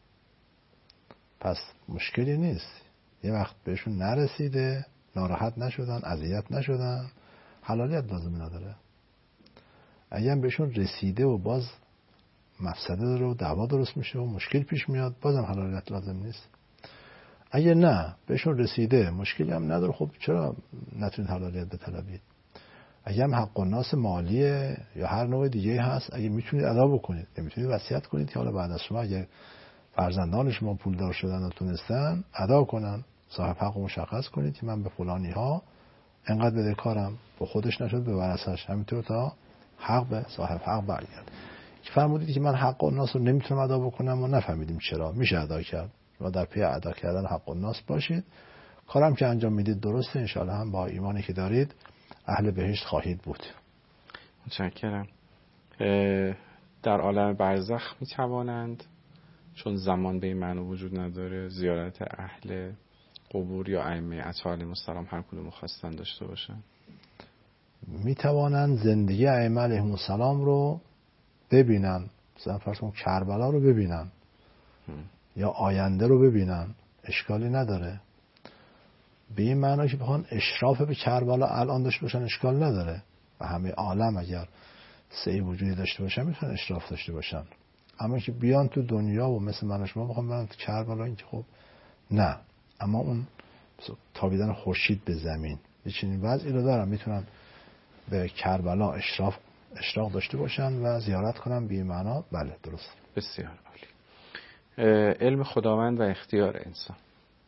پس مشکلی نیست. یه وقت بهشون نرسیده ناراحت نشدن اذیت نشدن حلالیت لازم نداره. اگر بهشون رسیده و باز مفسده داره و دعوا درست میشه و مشکل پیش میاد بازم حلالیت لازم نیست. اگه نه بهشون رسیده مشکلی هم نداره، خب چرا نتونید حلالیت بطلبید؟ اگه هم حق الناس مالیه یا هر نوع دیگه هست اگه میتونید ادا بکنید، نمیتونید وصیت کنید که حالا بعد از شما اگه فرزندان شما پولدار شدن و تونستن ادا کنن، صاحب حق مشخص کنید که من به فلانی ها انقدر بدهکارم، به خودش نشد به ورثه‌اش، همینطور تا حق به صاحب حق برگرد. که فرمودید که من حق الناس رو نمیتونم ادا بکنم و نفهمیدیم چرا میشه ادا کرد و در پی ادا کردن حق الناس باشید. کارم که انجام میدید درسته، انشاءالله هم با ایمانی که دارید اهل بهشت خواهید بود. متشکرم. در عالم برزخ میتوانند چون زمان به این معنی وجود نداره زیارت اهل قبور یا ائمه اطهار علیهم السلام هر کدوم خواستن داشته باشن؟ میتوانند زندگی ائمه علیهم السلام رو ببینن، مثلا فرض کن کربلا رو ببینن یا آینده رو ببینن، اشکالی نداره. به این معنی که بخوان اشراف به کربلا الان داشته باشن اشکال نداره و همه عالم اگر سعی وجودی داشته باشن میتونن اشراف داشته باشن. اما که بیان تو دنیا و مثل من و شما بخوام برن تو کربلا، این که خب نه. اما اون تابیدن خورشید به زمین یه چنین وضعی رو دارن، میتونن به کربلا اشراق داشته باشن و زیارت کنن. به این معنا بله درست. بسیار عالی. علم خداوند و اختیار انسان.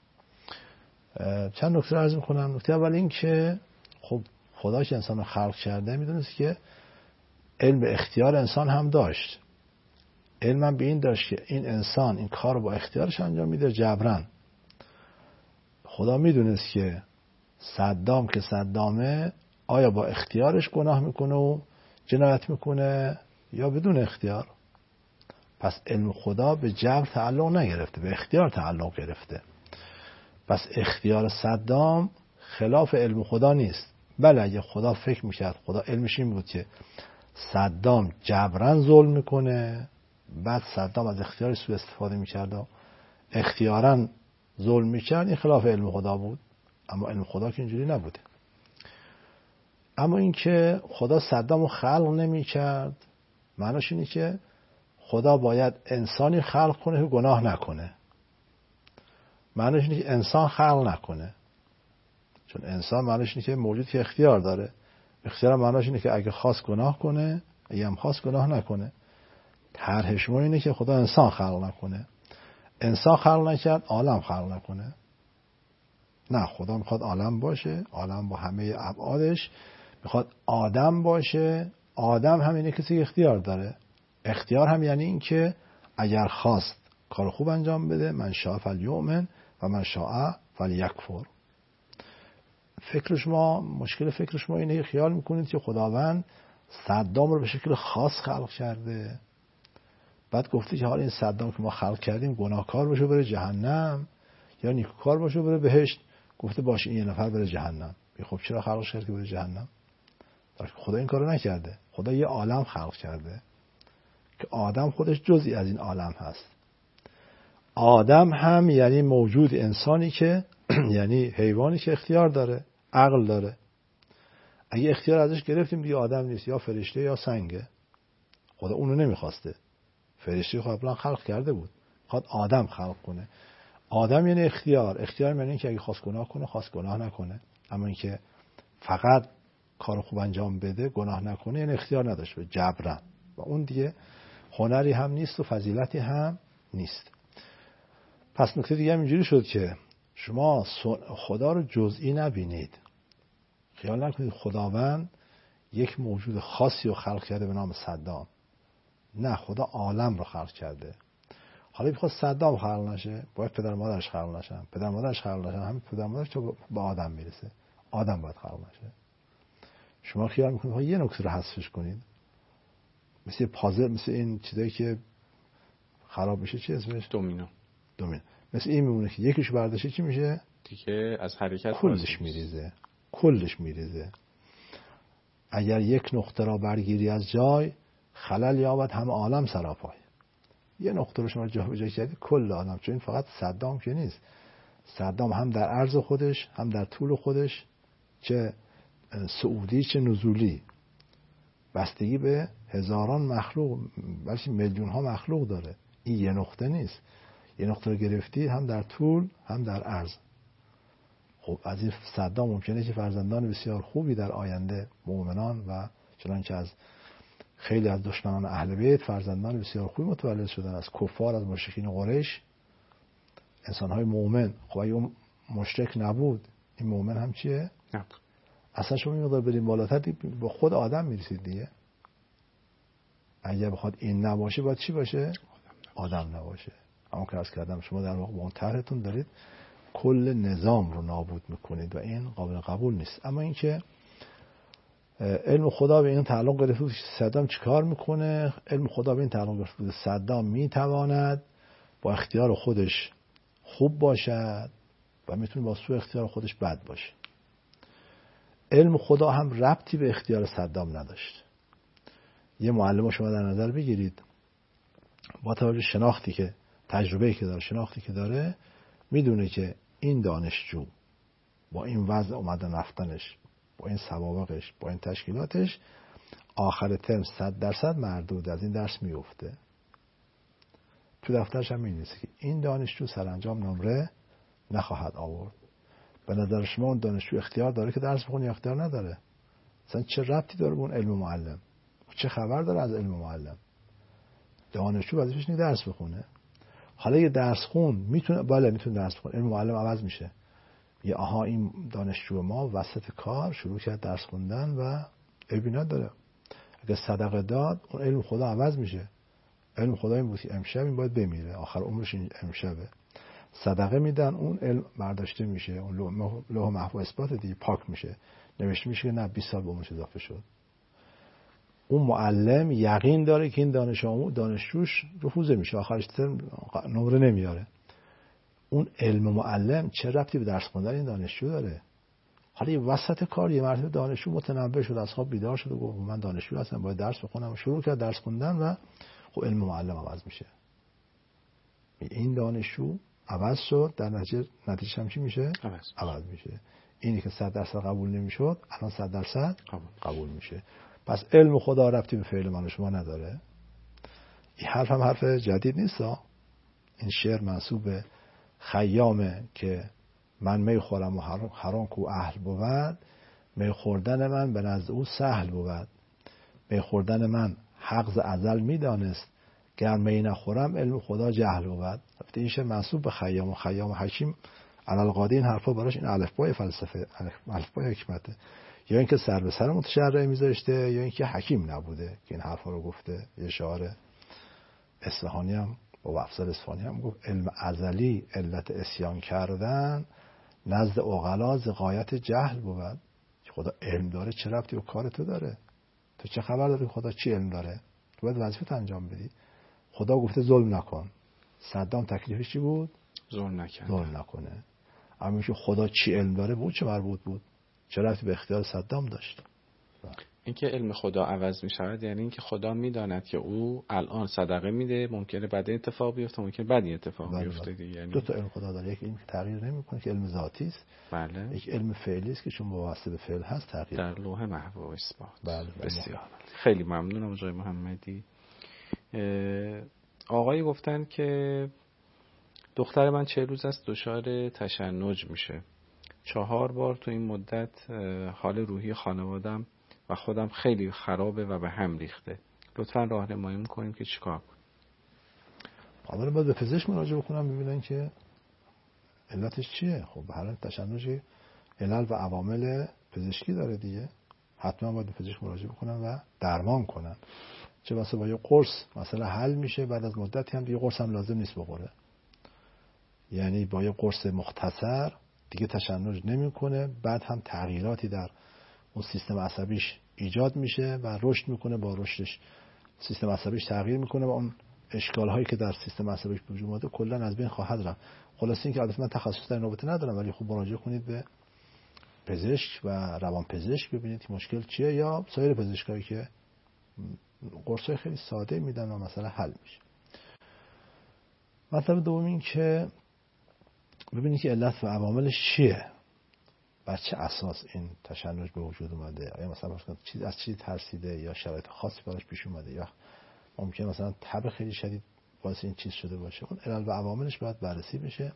چند نکته عرض میکنم. نکته اول این که خب خدا که انسان رو خلق کرده میدونست که علم اختیار انسان هم داشت. علمم به این داشت که این انسان این کار رو با اختیارش انجام میده جبران. خدا میدونست که صدام که صدامه آیا با اختیارش گناه میکنه و جنایت میکنه یا بدون اختیار. پس علم خدا به جبر تعلق نگرفته، به اختیار تعلق گرفته. پس اختیار صدام خلاف علم خدا نیست، بله اگه خدا فکر میکرد، خدا علمش این بود که صدام جبران ظلم میکنه، بعد صدام از اختیارش سوء استفاده میکرد و اختیاراً ظلم میکرد، این خلاف علم خدا بود. اما علم خدا که اینجوری نبوده. اما این که خدا صدام رو خلق نمیکرد معناش اینه که خدا باید انسانی خلق کنه که گناه نکنه. معناش اینه که انسان خلق نکنه، چون انسان معناش اینه که موجود که اختیار داره. اختیار معناش اینه که اگه خواست گناه کنه، اگه هم خواست گناه نکنه. طرحش ما اینه که خدا انسان خلق نکنه. انسان خلق نکرد، عالم خلق نکنه. نه، خدا میخواد عالم باشه، عالم با همه ابعادش. میخواد آدم باشه. آدم هم اینه کسی اختیار داره. اختیار هم یعنی این که اگر خواست کار خوب انجام بده، من شاء فلیؤمن و من شاء فلیکفر. مشکل فکر شما اینه که خیال میکنید که خداوند صدام رو به شکل خاص خلق کرده، بعد گفته که حالا این صدام که ما خلق کردیم گناهکار باشه بره جهنم یا نیکوکار باشه بره بهشت. گفته باشه این یه نفر بره جهنم. خب چرا خلق کرد که بره جهنم؟ خدا این کارو نکرده. خدا یه عالم خلق کرده که آدم خودش جزئی از این عالم هست. آدم هم یعنی موجود انسانی که یعنی حیوانی که اختیار داره، عقل داره. اگه اختیار ازش گرفتیم دیگه آدم نیست، یا فرشته یا سنگه. خدا اونو نمیخواسته. فرشته خب قبلا خلق کرده بود، خواهد آدم خلق کنه. آدم یعنی اختیار. اختیار یعنی این که اگه خواست گناه کنه، خواست گناه نکنه. اما این که فقط کار خوب انجام بده، گناه نکنه، یعنی اختیار نداشته، جبران. و اون دیگه هنری هم نیست و فضیلتی هم نیست. پس نکته دیگه هم اینجوری شد که شما خدا رو جزئی نبینید. خیال نکنید خداوند یک موجود خاصی رو خلق کرده به نام صدام. نه، خدا عالم رو خلق کرده. حالا بخواد صدام خلق نشه، باید پدر مادرش خلق نشن. پدر مادرش خلق نشن، همین پدر مادرش تا به آدم میرسه. آدم باید خلق نشه. شما خیال میکنید یه نکته رو حذفش کنید، مثل پازل، مثل این چیزایی که خراب میشه، چی اسمش؟ دومینو. مثل این میمونه که یکیش برداشته چی میشه؟ دیگه از حرکت کلش میریزه. اگر یک نقطه را برگیری از جای، خلل یابد هم عالم سراپای. یه نقطه رو شما جابجا کردی کل عالم. چون این فقط صدام که نیست. صدام هم در عرض خودش، هم در طول خودش، چه صعودی چه نزولی، بستگی به هزاران مخلوق بلکه میلیون ها مخلوق داره. این یه نقطه نیست. یه نقطه رو گرفتی هم در طول هم در عرض. خب از این صدام ممکنه که فرزندان بسیار خوبی در آینده، مؤمنان، و چنانکه از خیلی از دشمنان اهل بیت فرزندان بسیار خوبی متولد شدن، از کفار، از مشرکین قریش، انسان‌های مؤمن. خب اگه اون مشرک نبود، این مؤمن هم چیه؟ نه. اصلا شما میگه بریم بالاتر با خود آدم میرسید دیگه. اگه بخواد این نباشه باید چی باشه؟ آدم نباشه. اما که عرض کردم شما در واقع با اون طرحتون دارید کل نظام رو نابود میکنید و این قابل قبول نیست. اما اینکه علم خدا به این تعلق گرفته بود صدام چیکار میکنه، علم خدا به این تعلق گرفته بود صدام میتواند با اختیار خودش خوب باشد و میتونه با سوء اختیار خودش بد باشه. علم خدا هم ربطی به اختیار صدام نداشت. یه معلم شما در نظر بگیرید، با توجه شناختی که تجربه‌ای که داره، شناختی که داره، میدونه که این دانشجو با این وضع اومدن رفتنش، با این سوابقش، با این تشکیلاتش، آخر ترم 100% مردود از این درس میفته. تو دفترش هم می‌نویسه که این دانشجو سرانجام نمره نخواهد آورد. به نظر شما اون دانشجو اختیار داره که درس بخونه یا اختیار نداره؟ مثلا چه ربطی داره به اون علم معلم؟ چه خبر داره از علم معلم؟ دانشجو وظیفه‌ش اینه درس بخونه. حالا یه درس خون میتونه درس بخونه، علم معلم عوض میشه. یه آها این دانشجو ما وسط کار شروع کرد درس خوندن و عیبی نداره. اگه صدقه داد اون علم خدا عوض میشه. علم خدا این بود که امشب این باید بمیره، آخر عمرش این امشبه. صدقه میدن اون علم برداشته میشه، اون لوح محفوظ اثبات دیگه پاک میشه، نوشته میشه که نه 20 سال به عمرش اضافه شد. اون معلم یقین داره که این دانشجوش رفوزه میشه، آخرش نمره نمیاره. اون علم معلم چه ربطی به درس خوندن این دانشجو داره؟ حالا یه وسط کار یه مرتبه دانشجو متنبه شد، از خواب بیدار شد و گفت من دانشجو هستم باید درس بخونم. شروع کرد درس خوندن و خب علم معلم عوض میشه. این دانشجو عوض شد، در نتیجه هم چی میشه؟ عوض میشه. اینی که 100% قبول نمیشد الان 100% قبول میشه. پس علم خدا ربطی به فعل من و شما نداره. این حرف هم حرف جدید نیست. این شعر منسوب به خیامه که من می خورم و حرام کو اهل بود، می خوردن من به نزد او سهل بود. می خوردن من حق ز ازل میدانست، گر می نخورم علم خدا جهل بود. این شعر منسوب به خیام و خیام حکیم علالقاعده این حرفا براش این الفبای فلسفه، الفبای حکمته. یا اینکه سر به سر متشرع میذاشته یا اینکه حکیم نبوده که این حرفا رو گفته. یه شاعر اصفهانی هم با افضل اصفهانی هم گفت علم ازلی علت اسیان کردن، نزد عقلا ز غایت جهل بود. خدا علم داره چه ربطی به کار تو داره؟ تو چه خبر داری خدا چی علم داره؟ تو باید وظیفت انجام بدی. خدا گفته ظلم نکن. صدام تکلیفش چی بود؟ ظلم نکنه. اما که خدا چی علم داره بود چه مربوط بود؟ چه ربطی به اختیار صدام داشت؟ اینکه علم خدا عوض می شود یعنی اینکه خدا می داند که او الان صدقه میده، ممکنه بعد اتفاق بیفته، ممکنه بعد اتفاق بیفته دیگه. یعنی دو تا علم خدا داره، یک علم که تغییر نمیکنه که علم ذاتی است، بله. یک علم فعلی است که چون وابسته به فعل هست تغییر در لوح محو و اثبات. بله. بسیار خیلی ممنونم آقای محمدی. آقای گفتن که دختر من 40 روز است دچار تشنج میشه. 4 بار تو این مدت حال روحی خانوادم و خودم خیلی خرابه و به هم ریخته. لطفاً راهنمایی کنیم که چیکار کنیم. اولا باید به پزشک مراجعه بکنم ببینن که علتش چیه. خب به هر حال تشنج علل و عوامل پزشکی داره دیگه. حتما باید به پزشک مراجعه بکنن و درمان کنن. چه واسه با یه قرص مثلا حل میشه، بعد از مدتی هم دیگه قرص هم لازم نیست بخوره. یعنی با یه قرص مختصر دیگه تشنج نمیکنه، بعد هم تغییراتی در اون سیستم عصبیش ایجاد میشه و رشد میکنه. با رشدش سیستم عصبیش تغییر میکنه و اون اشکال هایی که در سیستم عصبیش به وجود اومده کلا از بین خواهد رفت. خلاص این که البته من تخصص در این رابطه ندارم، ولی خوب مراجعه کنید به پزشک و روانپزشک ببینید که مشکل چیه، یا سایر پزشکایی که قرصای خیلی ساده میدن و مسئله حل میشه. مطلب دوم این که ببینید که علت و عواملش چیه، بر چه اساس این تشنج به وجود اومده. آیا مثلا از چیزی ترسیده یا شرایط خاصی براش پیش اومده، یا ممکنه مثلا تب خیلی شدید باعث این چیز شده باشه. اون علل و عواملش باید بررسی بشه.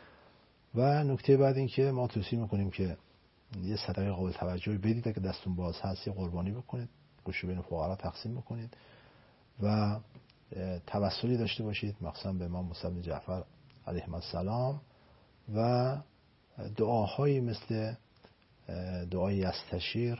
و نکته بعد این که ما توصیه میکنیم که یه صدقه قابل توجهی بدید، اگه دستون باز هست یه قربانی بکنید، گوشو بین فقرا تقسیم بکنید و توسلی داشته باشید مخصوصا به امام موسی بن جعفر علیه السلام و دعاهایی مثل دعای یستشیر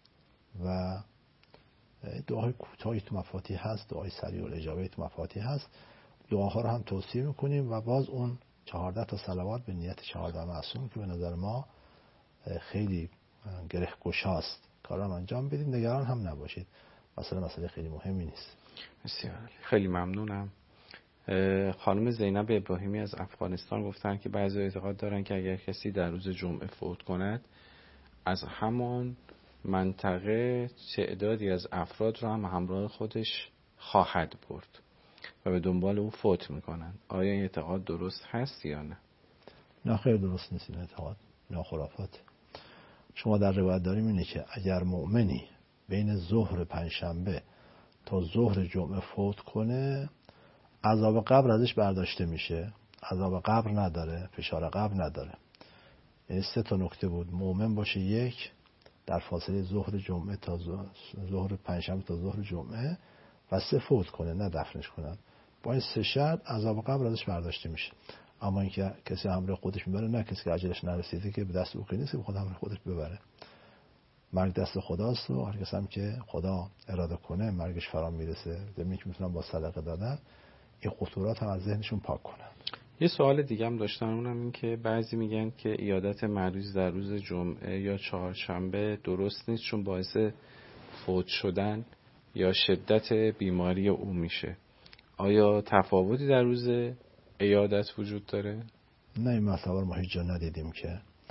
و دعاهای کوتاهی تو مفاتیح هست، دعای سریع الاجابه تو مفاتیح هست. دعاها رو هم توصیه میکنیم و باز اون 14 تا صلوات به نیت 14 معصوم که به نظر ما خیلی گره گشاست، کارم انجام بدید، نگران هم نباشید. مسئله خیلی مهمی نیست. بسیار خیلی ممنونم. خانم زینب ابراهیمی از افغانستان گفتن که بعضی اعتقاد دارن که اگر کسی در روز جمعه فوت کند از همان منطقه تعدادی از افراد را هم همراه خودش خواهد برد و به دنبال او فوت میکنن. آیا این اعتقاد درست هست یا نه؟ نه خیلی درست نیست این اعتقاد، نه خرافات. شما در روایت داریم اینه که اگر مؤمنی بین ظهر پنجشنبه تا ظهر جمعه فوت کنه عذاب قبر ازش برداشته میشه، عذاب قبر نداره، فشار قبر نداره. یعنی 3 تا نکته بود: مؤمن باشه، 1 در فاصله ظهر جمعه تا ظهر پنجشنبه تا ظهر جمعه، و 3 فوت کنه نه دفنش کنن. با این 3 شرط عذاب قبر ازش برداشته میشه. اما اینکه کسی همراه خودش میبره، نه، کسی که اجلش نرسیده که به دست او نیست که خود همراه خودش ببره. مرگ دست خداست و هر کس هم که خدا اراده کنه مرگش فرا میرسه. زمین که میتونن با صدقه دادن این خطورات هم از ذهنشون پاک کنن. یه سوال دیگه هم داشتم، اونم این که بعضی میگن که عیادت مریض در روز جمعه یا چهارشنبه درست نیست چون باعث فوت شدن یا شدت بیماری او میشه. آیا تفاوتی در روز عیادت وجود داره؟ نه، این مسئله ما هیچ جا ندیدیم که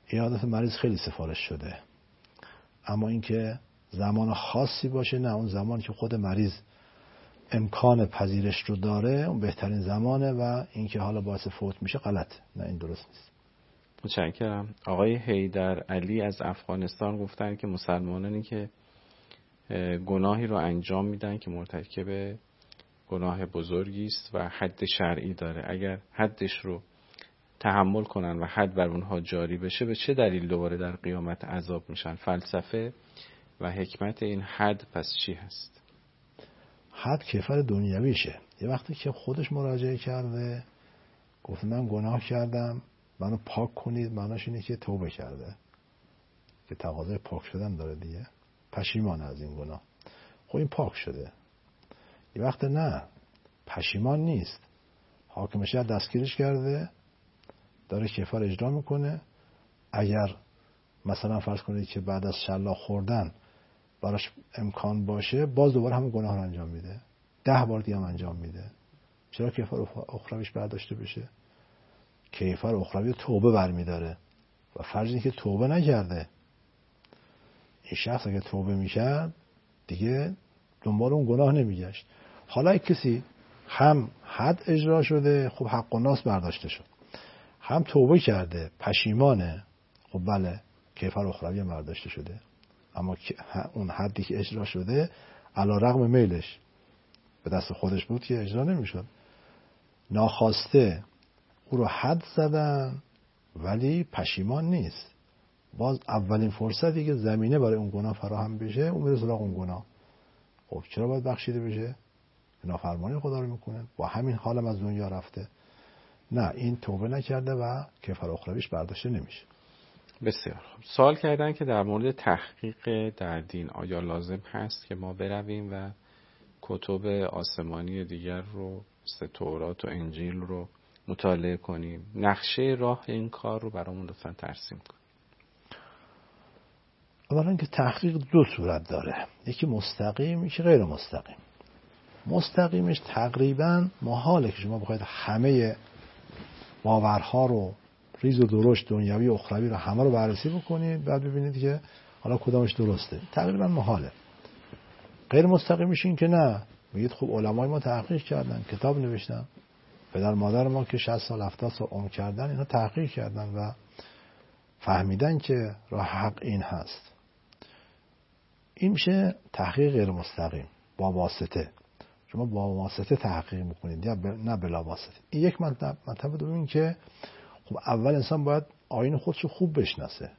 عیادت مریض خیلی سفارش شده، اما اینکه زمان خاصی باشه نه، اون زمانی که خود مریض امکان پذیرش رو داره اون بهترین زمانه و اینکه حالا باعث فوت میشه غلط، نه این درست نیست. متشکرم. آقای حیدر علی از افغانستان گفتن که مسلمانانی که گناهی رو انجام میدن که مرتکب گناه بزرگی است و حد شرعی داره، اگر حدش رو تحمل کنن و حد بر اونها جاری بشه، به چه دلیل دوباره در قیامت عذاب میشن؟ فلسفه و حکمت این حد پس چی هست؟ حد کفر دنیویشه. یه وقتی که خودش مراجعه کرده گفت من گناه کردم منو پاک کنید، معناش اینه که توبه کرده که تقاضای پاک شدن داره دیگه، پشیمان از این گناه. خب این پاک شده. یه وقت نه، پشیمان نیست، حاکم شهر دستگیرش کرده داره کفر اجرا میکنه. اگر مثلا فرض کنید که بعد از شلاق خوردن براش امکان باشه باز دوباره همون گناه رو انجام میده، 10 بار دیگه هم انجام میده. چرا کفر اخرویش برداشته بشه؟ کفر اخروی توبه برمیداره و فرض اینه که توبه نکرده. این شخص اگه توبه میکرد دیگه دنبال اون گناه نمیگشت. حالا کسی هم حد اجرا شده، خب حق و ناس برداشته شد، هم توبه کرده پشیمانه، خب بله کفر اخروی هم برداشته شده، اما اون حدی که اجرا شده علی رغم میلش به دست خودش بود که اجرا نمیشد، ناخواسته او رو حد زدن ولی پشیمان نیست. باز اولین فرصتی که زمینه برای اون گناه فراهم بشه اون میره سراغ اون گناه. خب چرا باید بخشیده بشه؟ نافرمانی خدا رو میکنه، با همین حالم از دنیا رفته. نه، این توبه نکرده و کفر اخرویش برداشته نمیشه. بسیار خوب. سوال کردن که در مورد تحقیق در دین آیا لازم هست که ما برویم و کتب آسمانی دیگر رو مثل تورات و انجیل رو مطالعه کنیم؟ نقشه راه این کار رو برامون لطفاً ترسیم کن. اولا که تحقیق 2 صورت داره، یکی مستقیم یکی غیر مستقیم. مستقیمش تقریبا محاله که شما بخواید همه باورها رو ریز و درشت دنیوی و اخروی رو همه رو بررسی بکنید بعد ببینید که حالا کدامش درسته. تقریبا محاله. غیر مستقیمش این که نه، میگید خب علمای ما تحقیق کردن، کتاب نوشتن، پدر مادر ما که 60 سال 70 سال عمر کردن اینا تحقیق کردن و فهمیدن که راه حق این هست. این میشه تحقیق غیر مستقیم با واسطه. شما با واسطه تحقیق میکنید یا نه بلا واسطه. این یک مطلب دوم این که خب اول انسان باید آیین خودش رو خوب بشناسه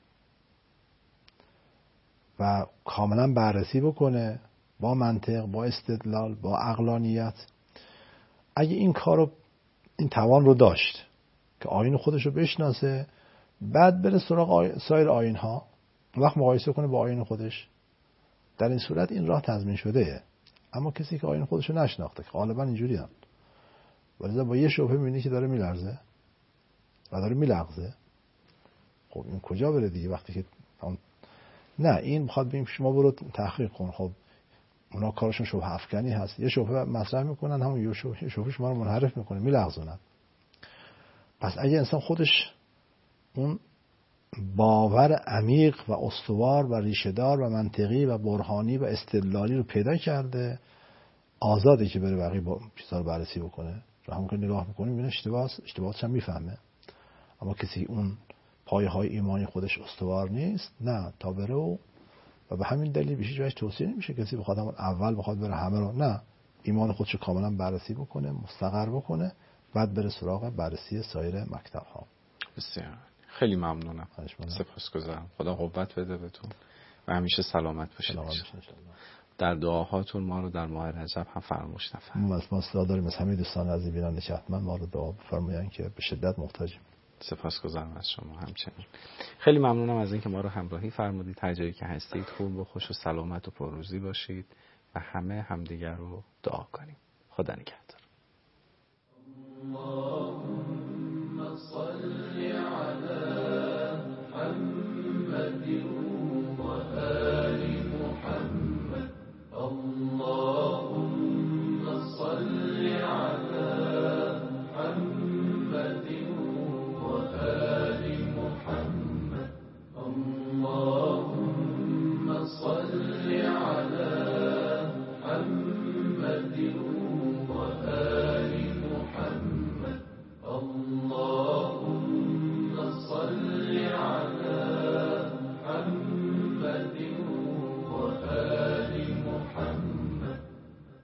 و کاملا بررسی بکنه با منطق، با استدلال، با عقلانیت. اگه این کارو این توان رو داشت که آیین خودش رو بشناسه، بعد بره سراغ سایر آیین ها، وقت مقایسه کنه با آیین خودش، در این صورت این راه تضمین شده. اما کسی که آیین خودش رو نشناخته که غالبا اینجوری هم، ولی با یه شبهه میبینی که داره میلرزه و داره میلغزه، خب این کجا بره دیگه؟ وقتی که نه، این میخواد بگیم شما برو تحقیق کن. خب اونا کارشون شبهه افکنی هست، یه شبهه مطرح میکنن، همون یه شبهه شما رو منحرف میکنه، میلغزونن. پس اگه انسان خودش اون باور عمیق و استوار و ریشه‌دار و منطقی و برهانی و استدلالی رو پیدا کرده، آزاده که بره بقیه با چیزا رو بررسی بکنه. رو همون که نگاه میکنیم میبینه اشتباهاتش هم میفهمه. اما کسی اون پایه‌های ایمانی خودش استوار نیست، نه تا بره و به همین دلیل به هیچ وجه توصیه نمیشه کسی بخواد همون اول بخواد بره همه رو، نه، ایمان خودش رو کاملا بررسی بکنه، مستقر بکنه، بعد بره سراغ بررسی سایر مکتب‌ها. بسیار خیلی ممنونم، سپاسگزارم. خدا قوت بده بهتون و همیشه سلامت باشید. در دعاهاتون ما رو در ماه رجب هم فراموش نفرمایید. ما اصلاح داریم از همه دوستان عزیز بیننده که حتما ما رو دعا بفرمایید که به شدت محتاجیم. سپاسگزارم از شما همچنین. خیلی ممنونم از اینکه ما رو همراهی فرمودید. هر جایی که هستید خوب و خوش و سلامت و پرروزی باشید و همه همدیگر رو دعا کنیم. خدا نگهدار. اللهم صل علی